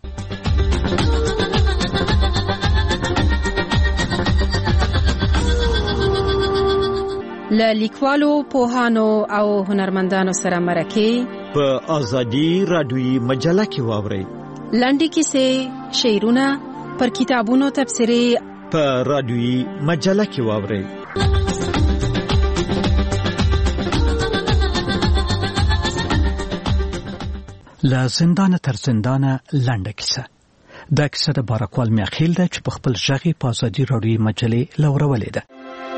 Q: له لیکوالو، پوهانو او هنرمندانو سره مرکې
R: په ازادي راډیوي مجله کې واورئ.
Q: لنډې کیسې، شعرونه، پر کتابونو تبصرې
R: په راډیوي مجله کې واورئ.
G: له زندانه تر زندانه لنډه کیسه. دا کیسه د بارکوال میاخیل ده چې په خپل ژغې په ازادي راډیوي مجلې لورولې ده.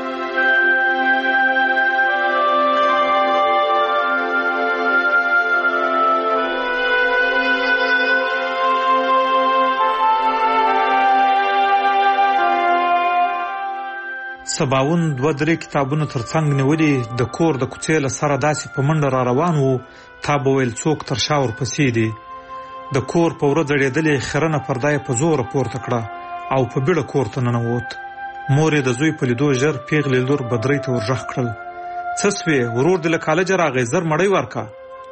K: سباون دوه درې کتابونه ترڅنګ نیولې د کور د کوڅې له سره داسې په منډه را روان وو. تا به ویل څوک تر شا ورپسې دي. د کور په وره ځړېدلې خیرنه پرده یې په زوره پورته کړه او په بیړه کور ته ننوت. مور یې د زوی په لیدو ژر پیغلې لور بدرۍ ته ورغږ کړل. څه سوې؟ ورور دې له کالجه راغی، زر مړۍ ورکړه.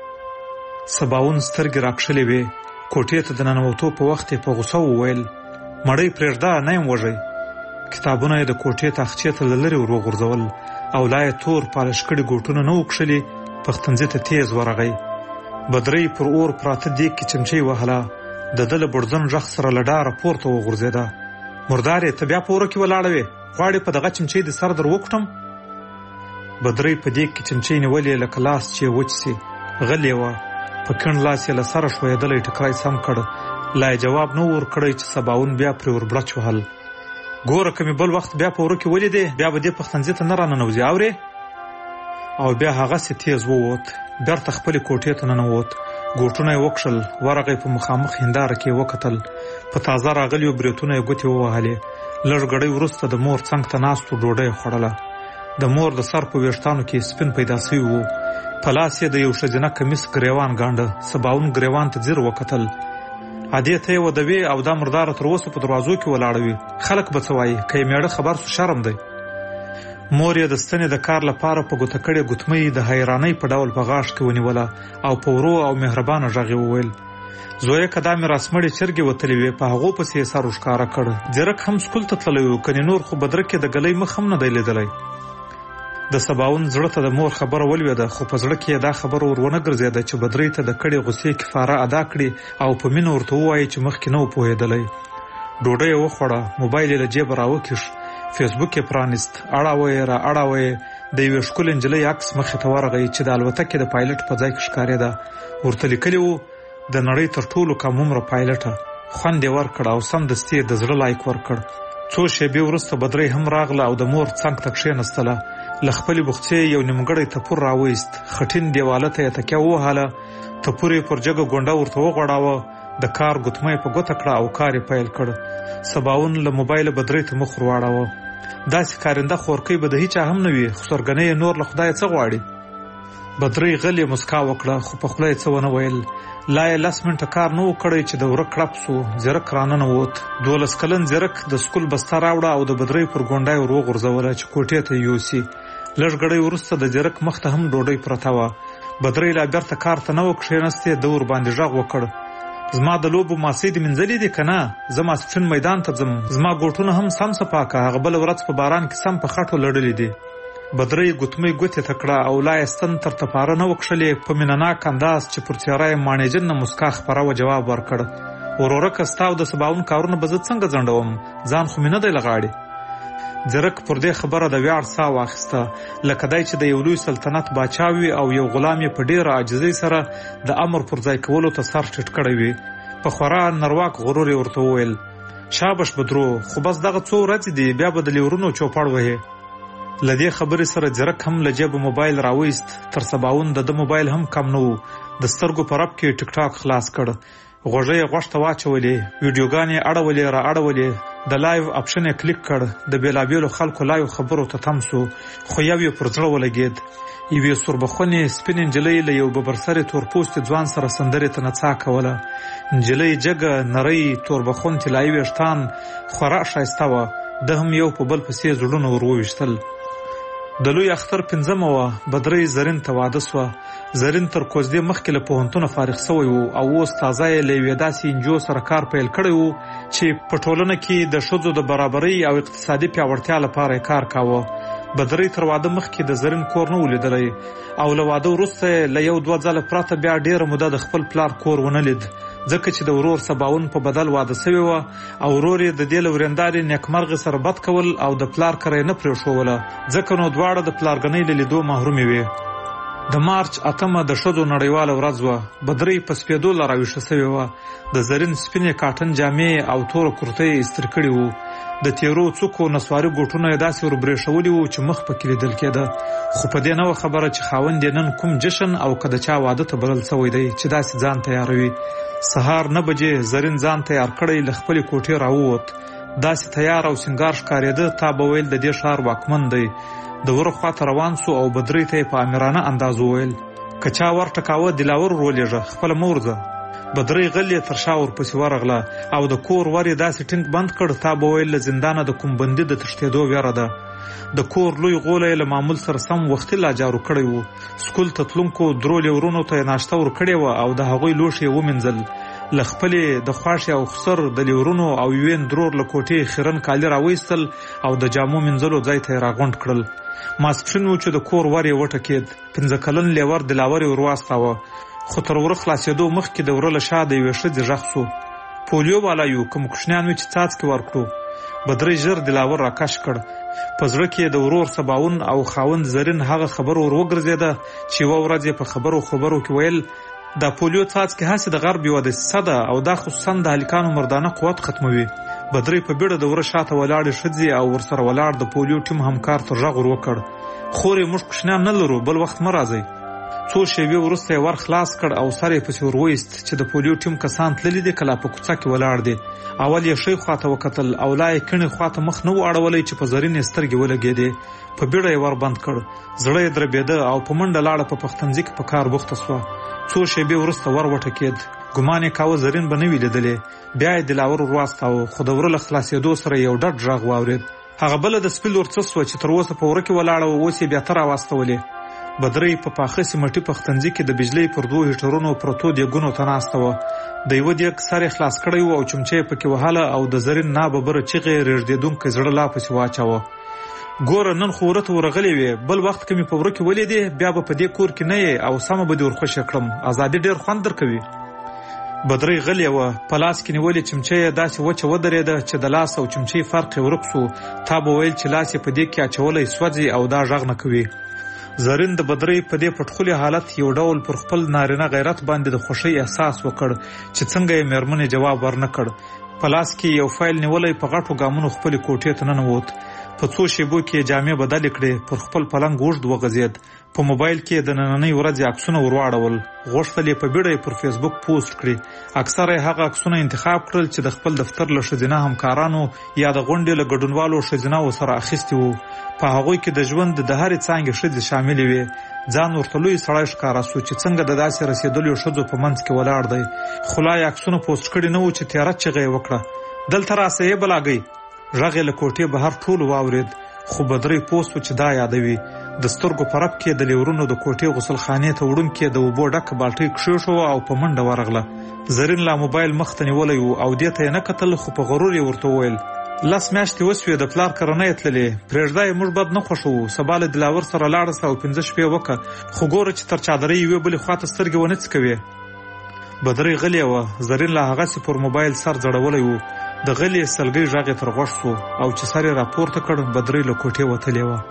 K: سباون سترګې راکښلې وې. کوټې ته د ننوتو په وخت یې په غوسه وویل مړۍ پرېږده، نه یم وږی. کتابونه یې د کوټې تاخچې ته له لرې ور وغورځول او لا یې تور پالش کړي ګوټونه نه وکښلي. پختنځي ته تیز ورغی. بدرۍ پر اور پراته دیګ کې چمچۍ وهله. د ده له بړزن غږ سره له ډاره پورته وغورځېده. مردارې ته بیا په اوره کې ولاړه وې، غواړې په دغه چمچۍ د سر در وکټم؟ بدرۍ په دیګ کې چمچۍ نیولې لکه لاس چې وچ سي. غلې وه. په کڼ لاس یې له سره ښویېدلی ټکری سم کړ. لا یې جواب نه ورکړی چې سباون بیا پرې وربړچ وهل. ګوره که مې بل وخت بیا په اوره کې ولیدې بیا به دې پختنځي ته نه راننوځې، اورې؟ او بیا هغسې تیز ووت. بیرته خپلې کوټې ته ننوت. ګوټونه یې وکښل. ورغی په مخامخ هنداره کې یې وکتل. په تازه راغلیو بریتونه یې ګوتې ووهلې. لږ ګړۍ وروسته د مور څنګ ته ناستو ډوډۍ یې خوړله. د مور د سر په ویښتانو کې سپین پیدا سوي وو. په لاس یې د یو ښځینه کمیس ګریوان ګانډه. سباون ګریوان ته ځیر وکتل. ادې ته یې ودوي او دا مرداره تر اوسه په دروازو کې ولاړه وي. خلک به څه وایي؟ که یې میړه خبر سو شرم دی. مور یې د ستنې د کار لپاره په ګوته کړې ګوتمۍ د حیرانۍ په ډول په غاښ کې ونیوله او په ورو او مهربانه غږ یې وویل زویه که دا مې راسمړې چرګې وتلې وې په هغو پسې یې سر وښکاره کړ. ځیرک هم سکول ته تللی و، کنې نور خو بدرک یې د ګلۍ مخ هم نه دی لیدلی. د سباون زړه ته د مور خبره ولوېده، خو په زړه کې یې دا خبره ور ونه ګرځېده چې بدرۍ ته د کړې غوسې کفاره ادا کړي او په مینه ورته ووایي چې مخکې نه و پوهېدلی. ډوډۍ یې وخوړه، موبایل یې له جیبه راوکیښ، فیسبوک یې پرانیست، اړاوه یې را اړاوه یې د یوې ښکلې نجلۍ عکس مخې ته ورغی چې د الوتکې د پایلټ په ځای کې ښکارېده. ورته لیکلي وو د نړۍ تر ټولو کم عمره پایلټه. خوند یې ورکړ او سمدستي یې د زړه لایک ورکړ. څو شېبې وروسته بدرۍ هم راغله او د مور څنګ ته کښېنستله. له خپلې بوختې یو نیمګړی تپور راوایست، خټین دیواله ته یې تکیه ووهله، تپور یې پر جګه ګونډه ورته وغوړاوه، د کار ګوتمه یې په ګوته کړه او کار یې پیل کړ. سباون له موبایله بدرۍ ته مخ ور واړاوه. داسې کارنده خورکۍ به د هیچا هم نه وي، خو سرګنۍ نور له خدایه څه غواړي؟ بدرۍ غلې مسکا وکړه خو په خوله یې څه ونه ویل. لا یې لس منټه کار نه و کړی چې د وره کړپ سو. زیرک راننوت. دولس کلن زیرک د سکول بسته راوړه او د بدرۍ پر غونډۍ ور وغورځوله چې کوټې ته یوسي. لږ غړی وروسته د زیرک مخ ته هم ډوډۍ پرته وه. بدرۍ لا بیرته کار ته نه و کښېنستې، ده ور باندې غږ وکړ: زما د لوبو ماسۍ دې مینځلې دي که نه؟ زه ماسپښین میدان ته ځم. زما ګوټونه هم سم صفا که، هغه بله ورځ په باران کې سم په خټو لړلې دي. بدرۍ ګوتمۍ ګوتې ته کړه او لا یې ستن تر تپاره نه وکښلې. په مینهناک انداز چې پر څېره یې ماڼېجن نه مسکا خپره وه جواب ورکړ: ورورکه ستا او د سباوون کارونه به زه څنګه ځنډوم؟ ځان خو مې نه دی له غاړې. زیرک پر دې خبره د ویاړ ساه واخیسته، لکه دی چې د یو لوی سلطنت باچا وي او یو غلام یې په ډېره عاجزۍ سره د امر پر ځای کولو ته سر ټیټ کړی وي. په خورا نرواک غرور یې ورته وویل: شابش بدرو، خو بس دغه څو ورځې دي، بیا به د لیورونو چوپړ وهې. له دې خبرې سره زیرک هم له جیبه موبایل راویست. تر سباوون د ده موبایل هم کم نه و. د سترګو په رپ کې ټیک ټاک خلاص کړ. غوږۍ یې غوږ ته واچولې، ویډیوګانې یې اړولې را اړولې. د لایو اپشن یې کلیک کړ. د بېلابېلو خلکو لایو خبرو ته تم سو، خو یو یې پر زړه ولګېد. یوې سوربخونې سپین نجلۍ له یو ببرسرې تورپوستي ځوان سره سندرې ته نڅا کوله. نجلۍ جګه، نرۍ، توربخون طلایي ویښتان، خورا ښایسته وه. ده هم یو په بل پسې زړونه ور وویشتل. د لوی اختر پنځمه وه. بدرۍ زرین ته واده سوه. زرین تر کوزدې مخکې له پوهنتونه فارغ سوی و او اوس تازه یې له یوې داسې انجو سره کار پیل کړی و چې په ټولنه کې د ښځو د برابرۍ او اقتصادي پیاوړتیا لپاره یې کار کاوه. بدرۍ تر واده مخکې د زرین کور نه و لیدلی او له واده وروسته یې له یو دوه ځله پرته بیا ډېره موده د خپل پلار کور ونه لید، ځکه چې د ورور سباوون په بدل واده سوی وه او ورور یې د دې له ورېندارې نیکمرغې سره بد کول او د پلار کره یې نه پرېښوله، ځکه نو دواړه د پلارګنۍ له لیدو محرومې وې. د مارچ اتمه د ښځو نړیواله ورځ وه. بدرۍ په سپېدو له راویښه سوې وه. د زرین سپینې کاټن جامې او توره کورتۍ یې ایستر کړي وو. د تیرو څوکو نسواري ګوټونه یې داسې وربرېښولي وو چې مخ پکې لیدل کېده، خو په دې نه وه خبره چې خاوند یې نن کوم جشن او که د چا واده ته بلل سوی دی چې داسې ځان تیاروي. سهار نه بجې زرین ځان تیار کړی له خپلې کوټې راووت. داسې تیار او سینګار ښکارېده تا به ویل د دې ښار واکمن دی. د وره خواته روان سو او بدرۍ ته یې په امیرانه انداز وویل: که چا ور ټکاوه دلاور ورولېږه، خپله مه ورځه. بدرۍ غلې تر شا ورپسې ورغله او د کور ور یې داسې ټینګ بند کړ تا به ویل له زندانه د کوم بندي د تښتېدو ویره ده. د کور لوی غوله یې له معمول سره سم وختي لا جارو کړی و. سکول ته تلونکو درو لیورونو ته یې ناشته ورکړې وه او د هغوی لوښي یې ومینځل. له خپلې د خواښې او خسر د لیورونو او یوې درور له کوټې خیرن کالي راویستل او د جامو مینځلو ځای ته یې راغونډ کړل. ماسپښین و چې د کور ور یې وټکېد. پنځه کلن لیور دلاور یې ورواستاوه، خو تر وره خلاصېدو مخکې د وره له شا د یوې ښځې غږ سو: پولیو والا یو، کوم کوشنیان وي چې څاڅکي ورکړو. بدرۍ ژر دلاور راکش کړ. په زړه کې د ورور سباوون او خاوند زرین هغه خبر ور وګرځېده چې یوه ورځ یې په خبرو خبرو کې ویل: دا پولیو څاڅکي هسې د غرب یوه دسیسه ده او دا خصوصا د هلکانو مردانه قوت ختموي. بدرۍ په بیړه د وره شاته ولاړې ښځې او ورسره ولاړ د پولیو ټیم همکار ته غږ ور وکړ: خورې موږ کوشنیان نه لرو، بل وخت مه راځئ. څو شېبې وروسته یې ور خلاص کړ او سر یې پسې ور وایست چې د پولیو ټیم کسان تللي دي که لا په کوڅه کې ولاړ دي. اول یې ښۍ خواته وکتل او لا یې کڼې خواته مخ نه و اړولی چې په زرین یې سترګې ولګېدې. په بیړه یې ور بند کړ. زړه یې دربېده او په منډه لاړه په پختنځي کې په کار بوخته سوه. څو شېبې وروسته ور وټکېد. ګمان یې کاوه زرین به نه وي لیدلې. بیا یې دلاور ور واستاوه، خو د وره له خلاصېدو سره یو ډډ غږ واورېد. هغه بله د سپي لور څه سوه چې تر اوسه په وره کې ولاړه وه، اوس یې بیا ته راواستولې. بدرۍ په پاخه سیمټي پختنځي کې د بجلۍ پر دوو هیټرونو پرتو دیګونو ته ناسته وه. د یوه دیګ سر یې خلاص کړی و او چمچه یې پکې وهله او د زرین ناببره چیغې یې رېږدېدونکی زړه لا پسې واچاوه. ګوره نن خو وره ته ورغلې وې، بل وخت که مې په وره کې ولیدې بیا به په دې کور کې نه یې او سمه به دې ورخوشې کړم. ازادي ډېر خوند درکوي. بدرۍ غلې وه. په لاس کې نیولې چمچه یې داسې وچه ودرېده چې د لاس او چمچې فرق یې ورک سو. تا به ویل چې لاس یې په دې کې اچولی سوځي او دا غږ نه کوي. زرین د بدرۍ په دې پټخولي حالت یو ډول پر خپل نارینه غیرت باندې د خوښۍ احساس وکړ چې څنګه یې مېرمنې جواب ورنه کړ. په لاس کې یو فایل نیولی په غټو ګامونو خپلې کوټې ته ننوت. په څو شېبو کې جامې بدلې کړې، پر خپل پلنګ اوږد وغځېد. په موبایل کې د نننۍ ورځې عکسونه ورواړول، غوښتل یې په بیړه پر فیسبوک پوسټ کړي. اکثره یې هغه عکسونه انتخاب کړل چې د خپل دفتر له ښځینه همکارانو یا د غونډې له ګډونوالو ښځینه‌و سره اخیستي وو. په هغوی کې د ژوند د هرې څانګې ښځې شاملې وې. ځان ورته لوی سړی ښکاره سو چې څنګه د داسې رسېدلیو ښځو په منځ کې ولاړ دی. خو لا یې عکسونه پوسټ کړي نه وو چې تیاره چیغه یې وکړه: دلته راسه یې بلاګۍ. غږ یې له کوټې بهر ټولو واورېد، خو بدرۍ پوست و چې دا یادوي. د سترګو په رپ کې د لیورونو د کوټې غسل خانې ته وړونکې د اوبو ډکه بالټۍ کښېښوه او په منډه ورغله. زرین لا موبایل مخ ته نیولی و او دې ته یې نه کتل، خو په غرور یې ورته وویل: لس میاشتې وسوې د پلار کره نه یې تللې، پرېږده یې، موږ بد نه خوښوو. سبا له دلاور سره لاړه سه او پنځه شپې وکړه، خو ګوره چې تر چادرۍ یوې بلې خواته سترګې ونه څکوې. بدرۍ غلې وه. زرین لا هغسې پر موبایل سر ځړولی و. د غلې سلګۍ غږ یې تر غوږ سو او چې سر یې راپورته کړ، بدرۍ له کوټې وتلې وه.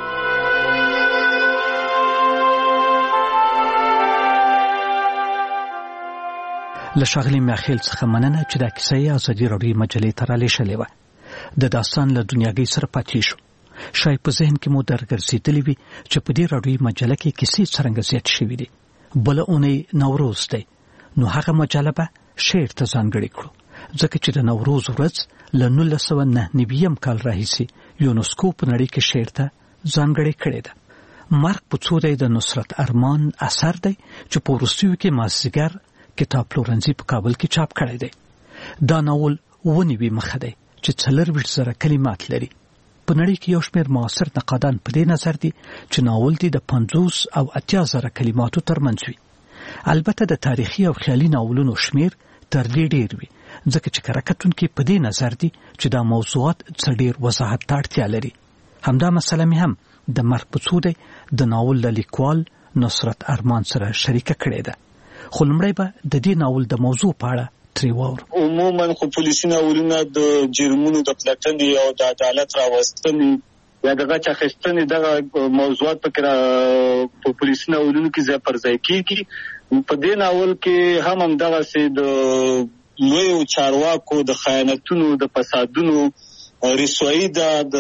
G: له ښاغلي میاخیل څخه مننه چې دا کیسه یې ازادي راډیو مجلې ته رالیږلې وه. د داستان له دنیاګۍ سره پاتې شو. شاید په ذهن کې مو درګرځېدلې وي چې په دې راډیو مجله کې کیسې څرنګه زیات شوي دي. بله اونۍ نوروز دی، نو هغه مجله به شعر ته ځانګړې کړو، ځکه چې د نوروز ورځ له نولس سوه نهه نوي کال راهیسې یونسکو په نړۍ کې شعر ته ځانګړې کړې ده. مرګ په څو دی د نصرت ارمان اثر دی چې په وروستیو کې مازدیګر کتاب پلورنځي په کابل کې چاپ کړی دی. دا ناول ونیوي مخه دی چې څلرویشت زره کلمات لري. په نړۍ کې یو شمېر معاصر نقادان په دې نظر دي چې ناول دی د پنځوس او اتیا زره کلماتو ترمنځ وي. البته د تاریخي او خیالي ناولونو شمېر تر دې ډېر وي، ځکه چې کره کتونکي په دې نظر دي چې دا موضوعات څه ډېر وضاحت ته اړتیا لري. همدا مسله مې هم د مرګ په څو دی د ناول له لیکوال نصرت ارمان سره شریکه کړې ده. خو لومړی به د دې ناول د موضوع په اړه ترې واورو.
L: عموما خو پولیسي ناولونه د جرمونو د پلټنې او د عدالت راوستنې یا د غچ اخیستنې دغه موضوعات په پولیسي ناولونو کې ځای پر ځای کېږي. په دې ناول کې هم همدغسې د لویو چارواکو د خیانتونو، د فسادونو، رسوایي ده، د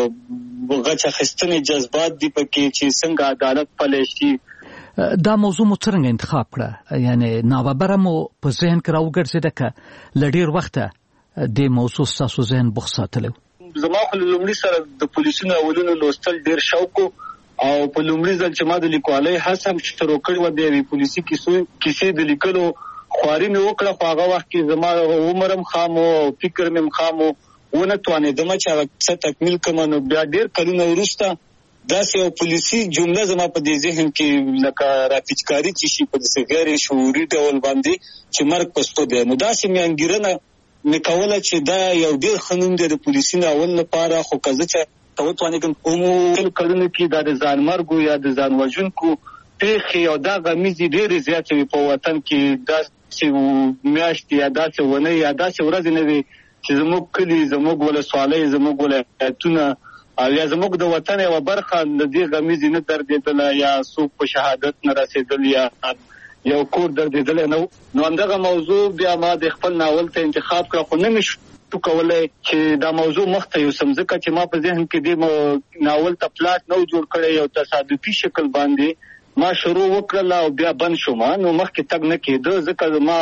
L: غچ اخیستنې جذبات دي پکې چې څنګه عدالت پلی شي.
G: دا موضوع مو څرنګه انتخاب کړه؟ یعنی ناببره مو په ذهن کې راوګرځېده که له ډېر وخته دې موضوع ستاسو ذهن بوخت ساتلی و؟
L: زما خو له لومړي سره د پولیسي ناولونو لوستل ډېر شوق و او په لومړي ځل چې ما د لیکوالۍ هڅه شروع کړې وه، د یوې پولیسي کیسې د لیکلو خواري مې وکړه، خو هغه وخت کې زما عمر هم خام و او فکر مې هم خام و، ونه توانېدم چې هغه کیسه تکمیل کړم. نو بیا ډېر کلونه وروسته داسې یو پولیسي جمله زما په دې ذهن کې لکه راپیچکاري چې شي په داسې غیر شعوري ډول باندې چې مرګ پستو دی. نو داسې مې انګېرنه مې کوله چې دا یو ډېر ښه نوم دی د پولیسي ناول لپاره، خو که زه چې وتوانېږم عمومي کلونو کې دا د ځانمرګو یا د ځان وژونکو پیښې او دا غمیزې ډېرې زیاتې وي په وطن کې. داسې میاشتې یا داسې ونې یا داسې ورځې نه وي چې زموږ کلي، زموږ ولسوالۍ، زموږ ولایتونه او یا زموږ د وطن یوه برخه د دې غمیزې نه دردېدله یا څوک په شهادت نه رسېدل یا یو کور دردېدلی نه و. نو همدغه موضوع بیا ما د خپل ناول ته انتخاب کړه، خو نه مې شو کولی چې دا موضوع مخته یوسم، ځکه چې ما په ذهن کې دې ناول ته پلاټ نه و جوړ کړی. یو تصادفي شکل باندې ما شروع وکړله او بیا بند شوم، نو مخکې تګ نه کېده، ځکه ما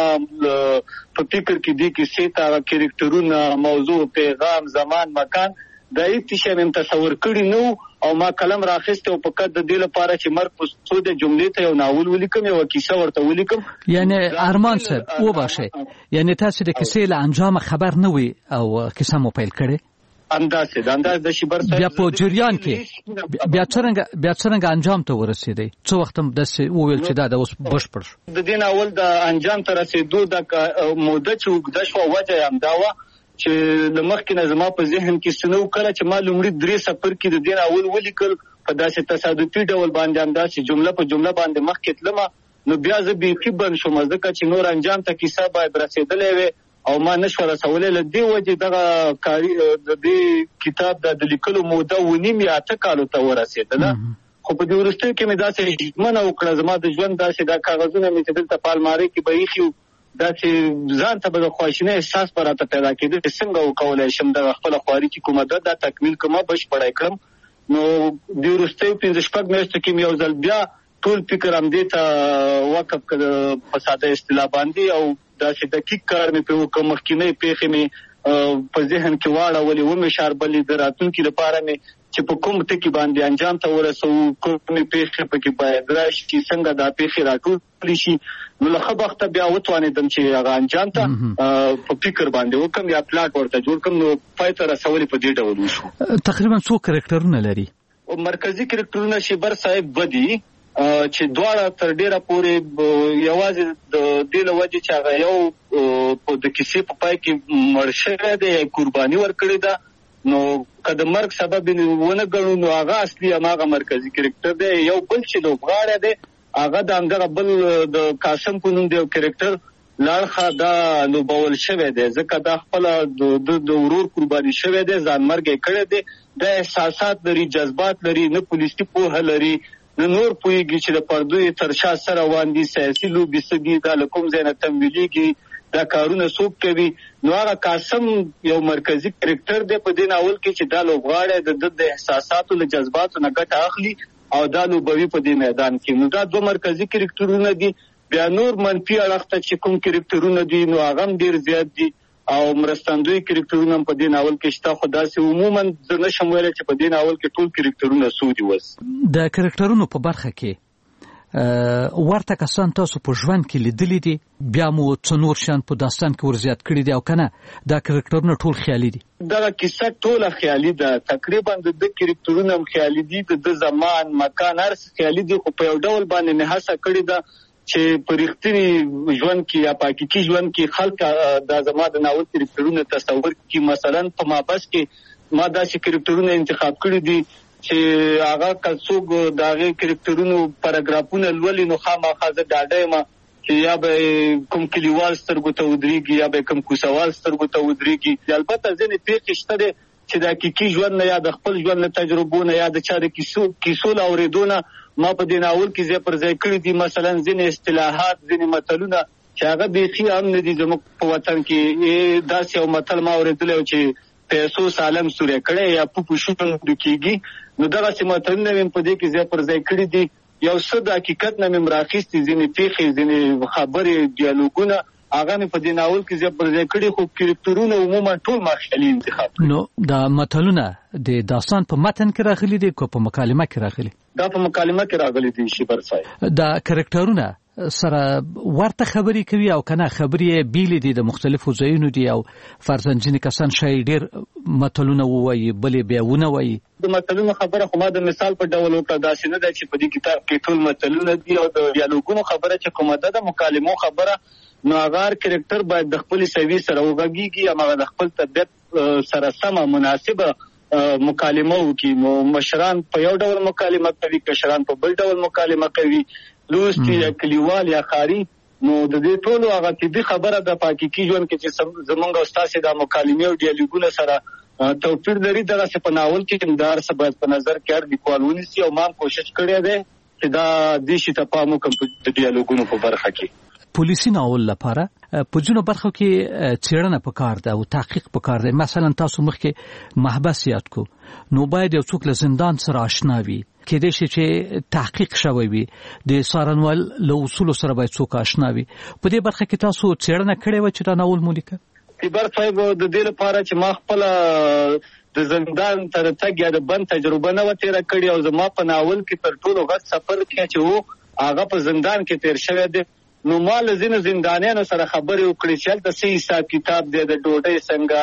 L: په فکر کې دې کیسې ته کرکټرونه، موضوع، پیغام، زمان، مکان دا هیڅ شی مې تصور کړي نه او ما قلم راخیستی او فقط د دې لپاره چې مرګ په څو د جملې ته یو ناول ولیکم، یوه کیسه ورته ولیکم.
G: یعنی ارمان صاحب وبخښئ، یعنی تاسې د کیسې له انجامه خبر نه وي او کیسه مو پیل کړې؟
L: اندازې د انداز د شیبر صاحب
G: بیا په جریان کې بیا څرنګه بیا څرنګه انجام ته ورسېدی؟ څو وخت هم داسې وویل چې دا د اوس بشپړ شو؟
L: د دې ناول د انجام ته رسېدو د موده چې اوږده شوه وجه یې همدا وه چې د مخکې نه زما په ذهن کې څه نه و کړه چې ما لومړي درې څپرکي د دې ناول ولیکل په داسې تصادفي ډول باندې، همداسې جمله په جمله باندې مخکې تلمه. نو بیا زه بیخي بند شوم، ځکه چې نور انجام ته کیسه باید رسېدلی وې او ما نشوه رسولی. له دې وجې دغه کاري د دې کتاب د لیکلو موده اووه نیم یا اته کالو ته ورسېدله. خو په دې وروستیو کې مې داسې ژمنه وکړه، زما د ژوند داسې دا کاغذونه مې چې دلته په المارۍ کې به ایښي داسې ځان ته به د خواشینۍ احساس به راته پیدا کېده چې څنګه وکولی شم دغه خپله خواري چې کومه ده دا تکمیل کړم، بشپړه یې کړم. نو د وروستیو پنځه شپږ میاشتو کې یو ځل بیا ټول فکر همدې ته وقف کړ په ساده اصطلاح باندې او داسې دقیق کار مې په وکړ. مخکینۍ پیښې مې په ذهن کې واړولې ومې شاربلې د راتلونکي لپاره مې چې په کوم ټکي باندې انجام ته ورسوو، کومې پیښې پکې باید راشي، څنګه دا پیښې راټولې شي. نو له ښه بخته بیا وتوانېدم چې هغه انجام ته په فکر باندې وکړم یا پلاټ ورته جوړ کړم. نو پای ته رسولې په دې ډول وشو.
G: تقریبا څو کرکټرونه لري؟ مرکزي
L: کرکټرونه شیبر صاحب بدی چې دواړه تر ډیره پورې یوازې د دې له وجې چې هغه یو په د کیسې په پای کې مړ شوی دی، قرباني ورکړې ده. نو که د مرګ سبب ونه ګڼو نو هغه اصلي هماغه مرکزي کرکټر دی. یو بل چې لوبغاړی دی هغه د همدغه بل د قاسم په نوم دی یو کرکټر لاړخه دا لوبول شوی دی، ځکه دا خپله د ورور قرباني شوی دی، ځان مرګ یې کړی دی. دا احساسات لري، جذبات لري، نه پولیسي پوهه لري، نه نور پوهېږي چې د پردو تر شا څه روان دي، سیاسي لوبې څه دي، دا له کوم ځای نه تمویلېږي، دا کارونه څوک کوي. نو هغه قاسم یو مرکزي کرکټر دی په دې ناول کې چې دا لوبغاړی د ده د احساساتو له جذباتو نه ګټه اخلي او دا لوبوي په دې میدان کې. نو دا دوه مرکزي کرکټرونه دي. بیا نور منفي اړخ ته چې کوم کرکټرونه دي نو هغه هم ډېر زیات دي او مرستندوی کرکټرونه هم په دې ناول کې شته. خو داسې عموما زه نشم ویلی چې په دې ناول کې ټول کرکټرونه څو دي. اوس
G: د کرکټرونو په برخه کې ورته کسان تاسو په ژوند کې لیدلی دي، بیا مو څه نور شیان په داستان کې ورزیات کړي دي او که نه دا کرکټرونه ټول خیالي دي؟
L: دغه کیسه ټوله خیالي ده. تقریبا د ده کرکټرونه هم خیالي دي، د ده زمان مکان هر څه خیالي دي. خو په یو ډول باندې مې هڅه کړې ده چې په رښتیني ژوند کې یا په حقیقي ژوند کې خلک دا زما د ناول کرکټرونه تصور کړي. مثلا په مابس کې ما داسې کرکټرونه انتخاب کړي دي چې هغه که څوک د هغې کرکټرونو پاراګرافونه لولي نو خامخا زه ډاډه یم چې یا به کوم کلیوال سترګو ته ودرېږي یا به کوم کوڅهوال سترګو ته ودرېږي. البته ځینې پیښې شته دی چې د حقیقي ژوند نه یا د خپل ژوند له تجربو نه یا د چا د کیسو کیسو له اورېدو نه ما په دې ناول کې ځای پر ځای کړي دي. مثلا ځینې اصطلاحات، ځینې متلونه چې هغه بیخي هم نه دي زموږ په وطن کې. داسې یو متل ما اورېدلی و چې پیسو سالم سوری کړی یا پوپو شونډو کېږي. نو دغسې متلونه مې په دې کې ځای پر ځای کړي دي. یو څه د حقیقت نه مې راخیستي، ځینې پیښې، ځینې خبرې، ډیالوګونه هغه مې په دې ناول کې ځای پر ځای کړي. خو کرکټرونه عموما ټول ما خیالي انتخاب کړي.
G: نو دا متلونه د داستان په متن کې راغلي دي که په مکالمه کې راغلي؟
L: دا په مکالمه کې راغلي دي شیبر صاحب.
G: دا کرکټرونه سره ورته خبرې کوي او کنه خبرې بیلې دي د مختلفو ځایونو دي او فرضاً ځینې کسان شاید ډېر متلونه ووایي بلې بیا ونه وایي؟
L: د متلونو خبره خو ما د مثال په ډول وکړه. داسې نه ده چې په دې کتاب کې ټول متلونه دي او د ډیالوګونو خبره چې کومه ده د مکالمو خبره. نو هغه هر کرکټر باید د خپل سوي سره وغږیږي، هماغه د خپل طبیعت سره سمه مناسبه مکالمه وکړي. نو مشران په یو ډول مکالمه کوي، کشران په بل ډول مکالمه کوي، لوستي یا کلیوال یا ښاري. نو د دې ټولو هغه طبي خبره د په حقیقي ژوند کې چې زمونږ او ستاسې دا مکالمې او ډیالوګونه سره توپیر لري. دغسې په ناول کې دا هر څه باید په نظر کې هر لیکوال ونیسي او ما هم کوشش کړی دی چې دا دې شي ته پام وکړم په ډیالوګونو په برخه کې.
G: پولیسي ناول لپاره په ځینو برخو کې څېړنه پکار ده او تحقیق پکار دی. مثلا تاسو مخکې محبس یاد کو، نو باید یو څوک له زندان سره آشنا وي، کېدای شي چې تحقیق شوی وي، د څارنوال له اصولو سره باید څوک آشنا وي. په دې برخه کې تاسو څېړنه کړې وه چې دا ناول مو لیکه؟
L: تیبر صاحب د دې لپاره چې ما خپله د زندان تر تګ یا د بند تجربه نه وه تېره کړې او زما په ناول کې تر ټولو غټ سفر کې چې و هغه په زندان کې تېر شوی دی. نو ما له ځینو زندانیانو سره خبرې وکړې چې هلته څه حساب کتاب دی، د ډوډۍ څنګه،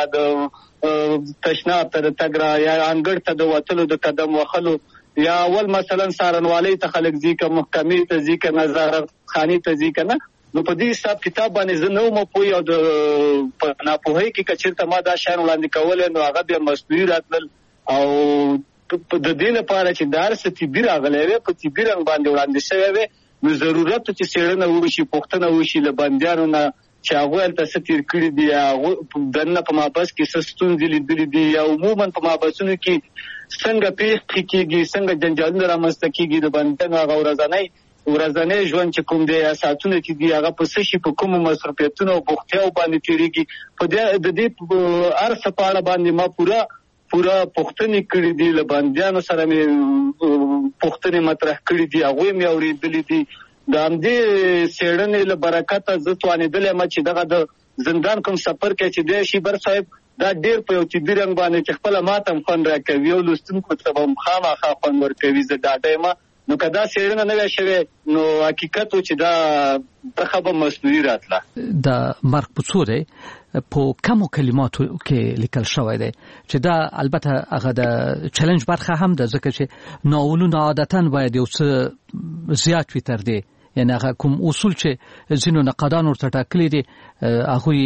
L: د تشناب ته د تګ را یا انګړ ته د وتلو د قدم وهلو، یا اول مثلا څارنوالۍ ته خلک ځي که محکمې ته ځي که نظارت خانې ته ځي که نه. نو په دې حساب کتاب باندې زه نه وم پوهې او د په ناپوهۍ کې که چېرته ما دا شیان وړاندې کولی نو هغه بیا مصنوعي راتلل. او د دې لپاره چې دا هر څه طبي راغلی وی، په طبي رنګ باندې وړاندې شوی وی، نو ضرورت چې څېړنه وشي، پوښتنه وشي له بندیانو نه چې هغوی هلته څه تېر کړي دي، یا دننه په مابس کې څه ستونزې لیدلي دي، یا عموما په مابسونو کې څنګه پیښې کېږي، څنګه جنجالونه رامنځته کېږي د بندیانو هغه ورځنی ورځنی ژوند چې کوم دی یا ساعتونه چې دي هغه په څه شي، په کومو مصروفیتونو او بوختیاو باندې تېرېږي. په دې د دې هر څه په اړه باندې ما پوره پورا پښتني کړي دي لباندیانو سره مې پښتني مطرح کړي دي هغه مې اوریدلې دي د همدې سیړنې له برکته زه توانېدلې ما چې دغه د زندان کوم سفر کې چې دی شیبر صاحب دا ډېر په یو طبي رنګ باندې چې خپله ماتم خوند راکوي او لوستونکو ته به خامخا خوند ورکوي زه ډاډه یم نو که دا څېړنه نه وی شوې نو حقیقت و چې دا برخه به مصنوعي راتله
G: د مرګ په څو دی په کمو کلماتو کې لیکل شوی دی چې دا البته هغه د چیلنج برخه هم ده ځکه چې ناولونه عادتا باید یو څه زیات وي تر دې یعنی هغه کوم اصول چې ځینو نقادان ورته ټاکلي دي هغوی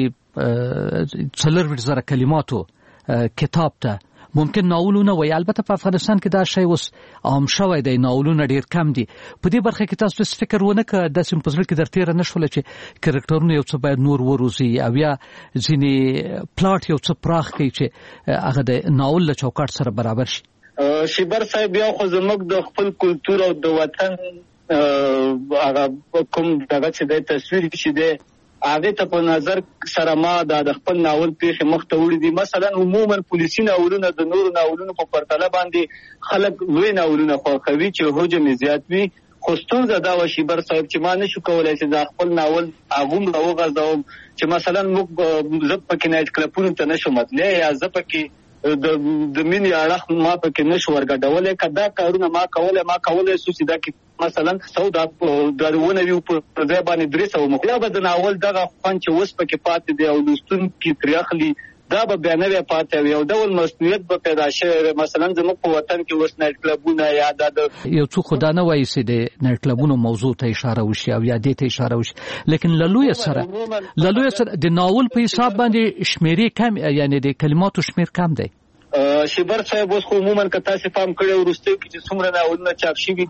G: څلور زره کلماتو کتاب ته ممکن ناولونه وي البته په افغانستان کې دا شی اوس عام شوی دی ناولونه ډیر کم دي په دې برخه کې تاسو څه فکر ونه کړئ د سیم پزړ کې درته نه شول چې کریکټرونه یو څه باید نور وروزي او یا ځینې پلاټ یو څه پراخ کوي چې هغه د ناول له چوکاټ سره برابر شي
L: شیبر صاحب یو خو زموږ د خپل کلتور او د وطن هغه کوم دغه چې د تصویر چې دی هغه ته په نظر سره ما د خپل ناول پیښه مخته وړي دي مثلا عموما پولیسي ناولونه د نورو ناولونو په پرتله باندې خلک لوی ناولونه خوښوي چې حجم زیات وي خو ستونزه دا و شیبر صاحب چې ما نشو کولای چې د خپل ناول هغوم راوغځوم چې مثلا موږ زه پکې نایټ کلبونو ته نشو متلی یا زه پکې د د مینې اړخ ما پکې نشو ورګډولی که دا کارونه ما کولی ما کولی سو چې دا کې مثلا سودا درونه وي په ځای باندې درې سوه مخ یا به د ناول دغه خوند چې اوس پکې پاتې دی او لوستونکي ترې اخلي دا به بیا نه وی پاتې وي او ډول مسؤلیت به پیدا شوی مثلا زموږ په وطن کې اوس نایټ کلبونه یا د
G: یو څوک خو دا نه وایي چې د نایټ کلبونو موضوع ته اشاره وشي او یا دې ته اشاره وشي لیکن له لویه سره له لویه سره د ناول په حساب باندې شمیرې کم یعنی د کلماتو شمیر کم دی
L: شیبر صاحب اوس خو عموما که تاسو فهم کړئ وروسته کې چې څومره ناولونه چاپ شوي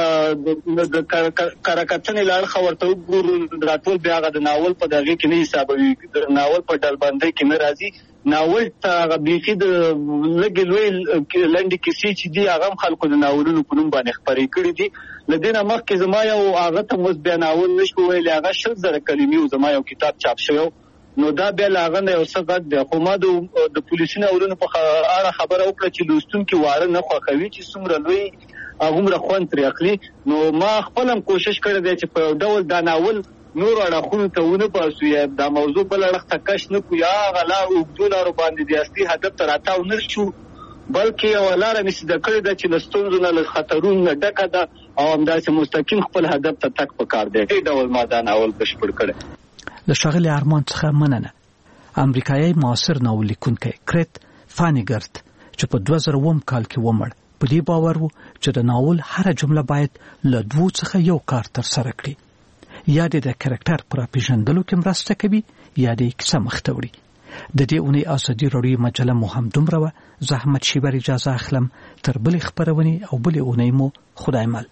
L: کاغه د کارکتنې لاړ ورته وګورو راټول بیا هغه د ناول په دغه کې نه حسابوي د ناول په ډلبندۍ کې نه راځي ناول ته هغه بیخي د لږې لوی لنډې کیسې چې دي هغه هم خلکو د ناولونو په نوم باندې خپرې کړي دي له دې نه مخکې زما یو هغه ته اوس بیا ناول نشو ویلی هغه شل زره کلمې و زما یو کتاب چاپ شوی نو دا بیا لاغه نه یو څه غږ دی خو ما د پولیسي ناولونو په اړه خبره وکړه چې لوستونکي واړه نه خوښوي چې څومره لوی هغومره خوند ترې اخلي نو ما خپل هم کوشش کړی دی چې په یو ډول دا ناول نورو اړخونو ته ونه باسو یا دا موضوع بل اړخ ته کش نه کړو یا هغه لار اوږدو لارو باندې د اصلي هدف ته راتاو نه شو بلکې یوه لاره مې سیده کړې ده چې له ستونزو نه له خطرونو نه ډکه ده او همداسې مستقیم خپل هدف ته تګ پکار دی دې ډول ما دا ناول بشپړ کړی
G: له ښاغلي ارمان څخه مننه امریکایي معاصر ناول لیکونکی کریت فانیګرت چې په دوه زره اووم کال کې ومړ په دې باور و چې د ناول هره جمله باید له دوو څخه یو کار ترسره کړي یا د کرکټر پر پیژندلو کې مرسته کوي یا د کیسه مخته وړي د دې اونۍ ازادي راډیو مجله مو هم دومره وه زحمت شیبر اجازه اخلم تر بلې خپرونې او بلې اونۍ مو خدای مل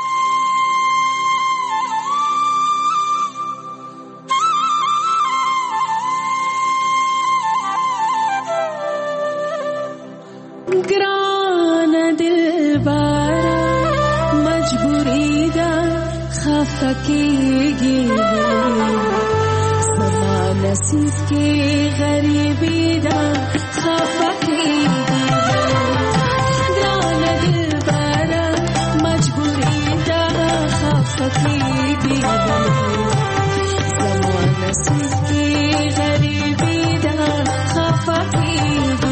S: فکیږي سما نصیب کې غریبی دا خفکیږي ګران دل بارا مجبوری دا خفکیږي سما نصیب کې غریبی دا خفکیږي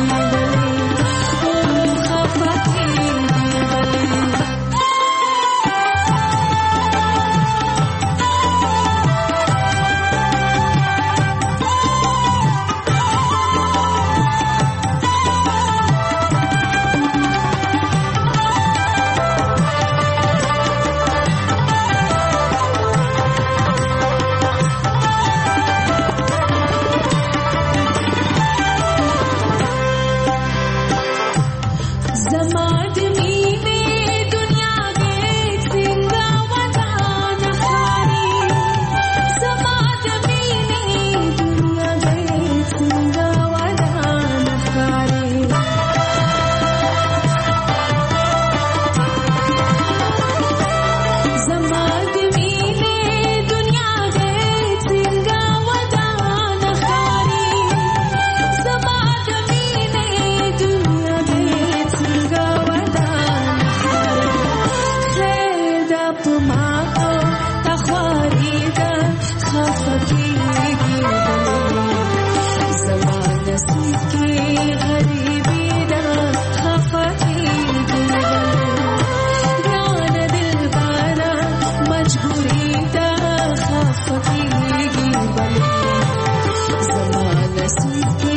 S: خفقېږي بلې زما نصیب کې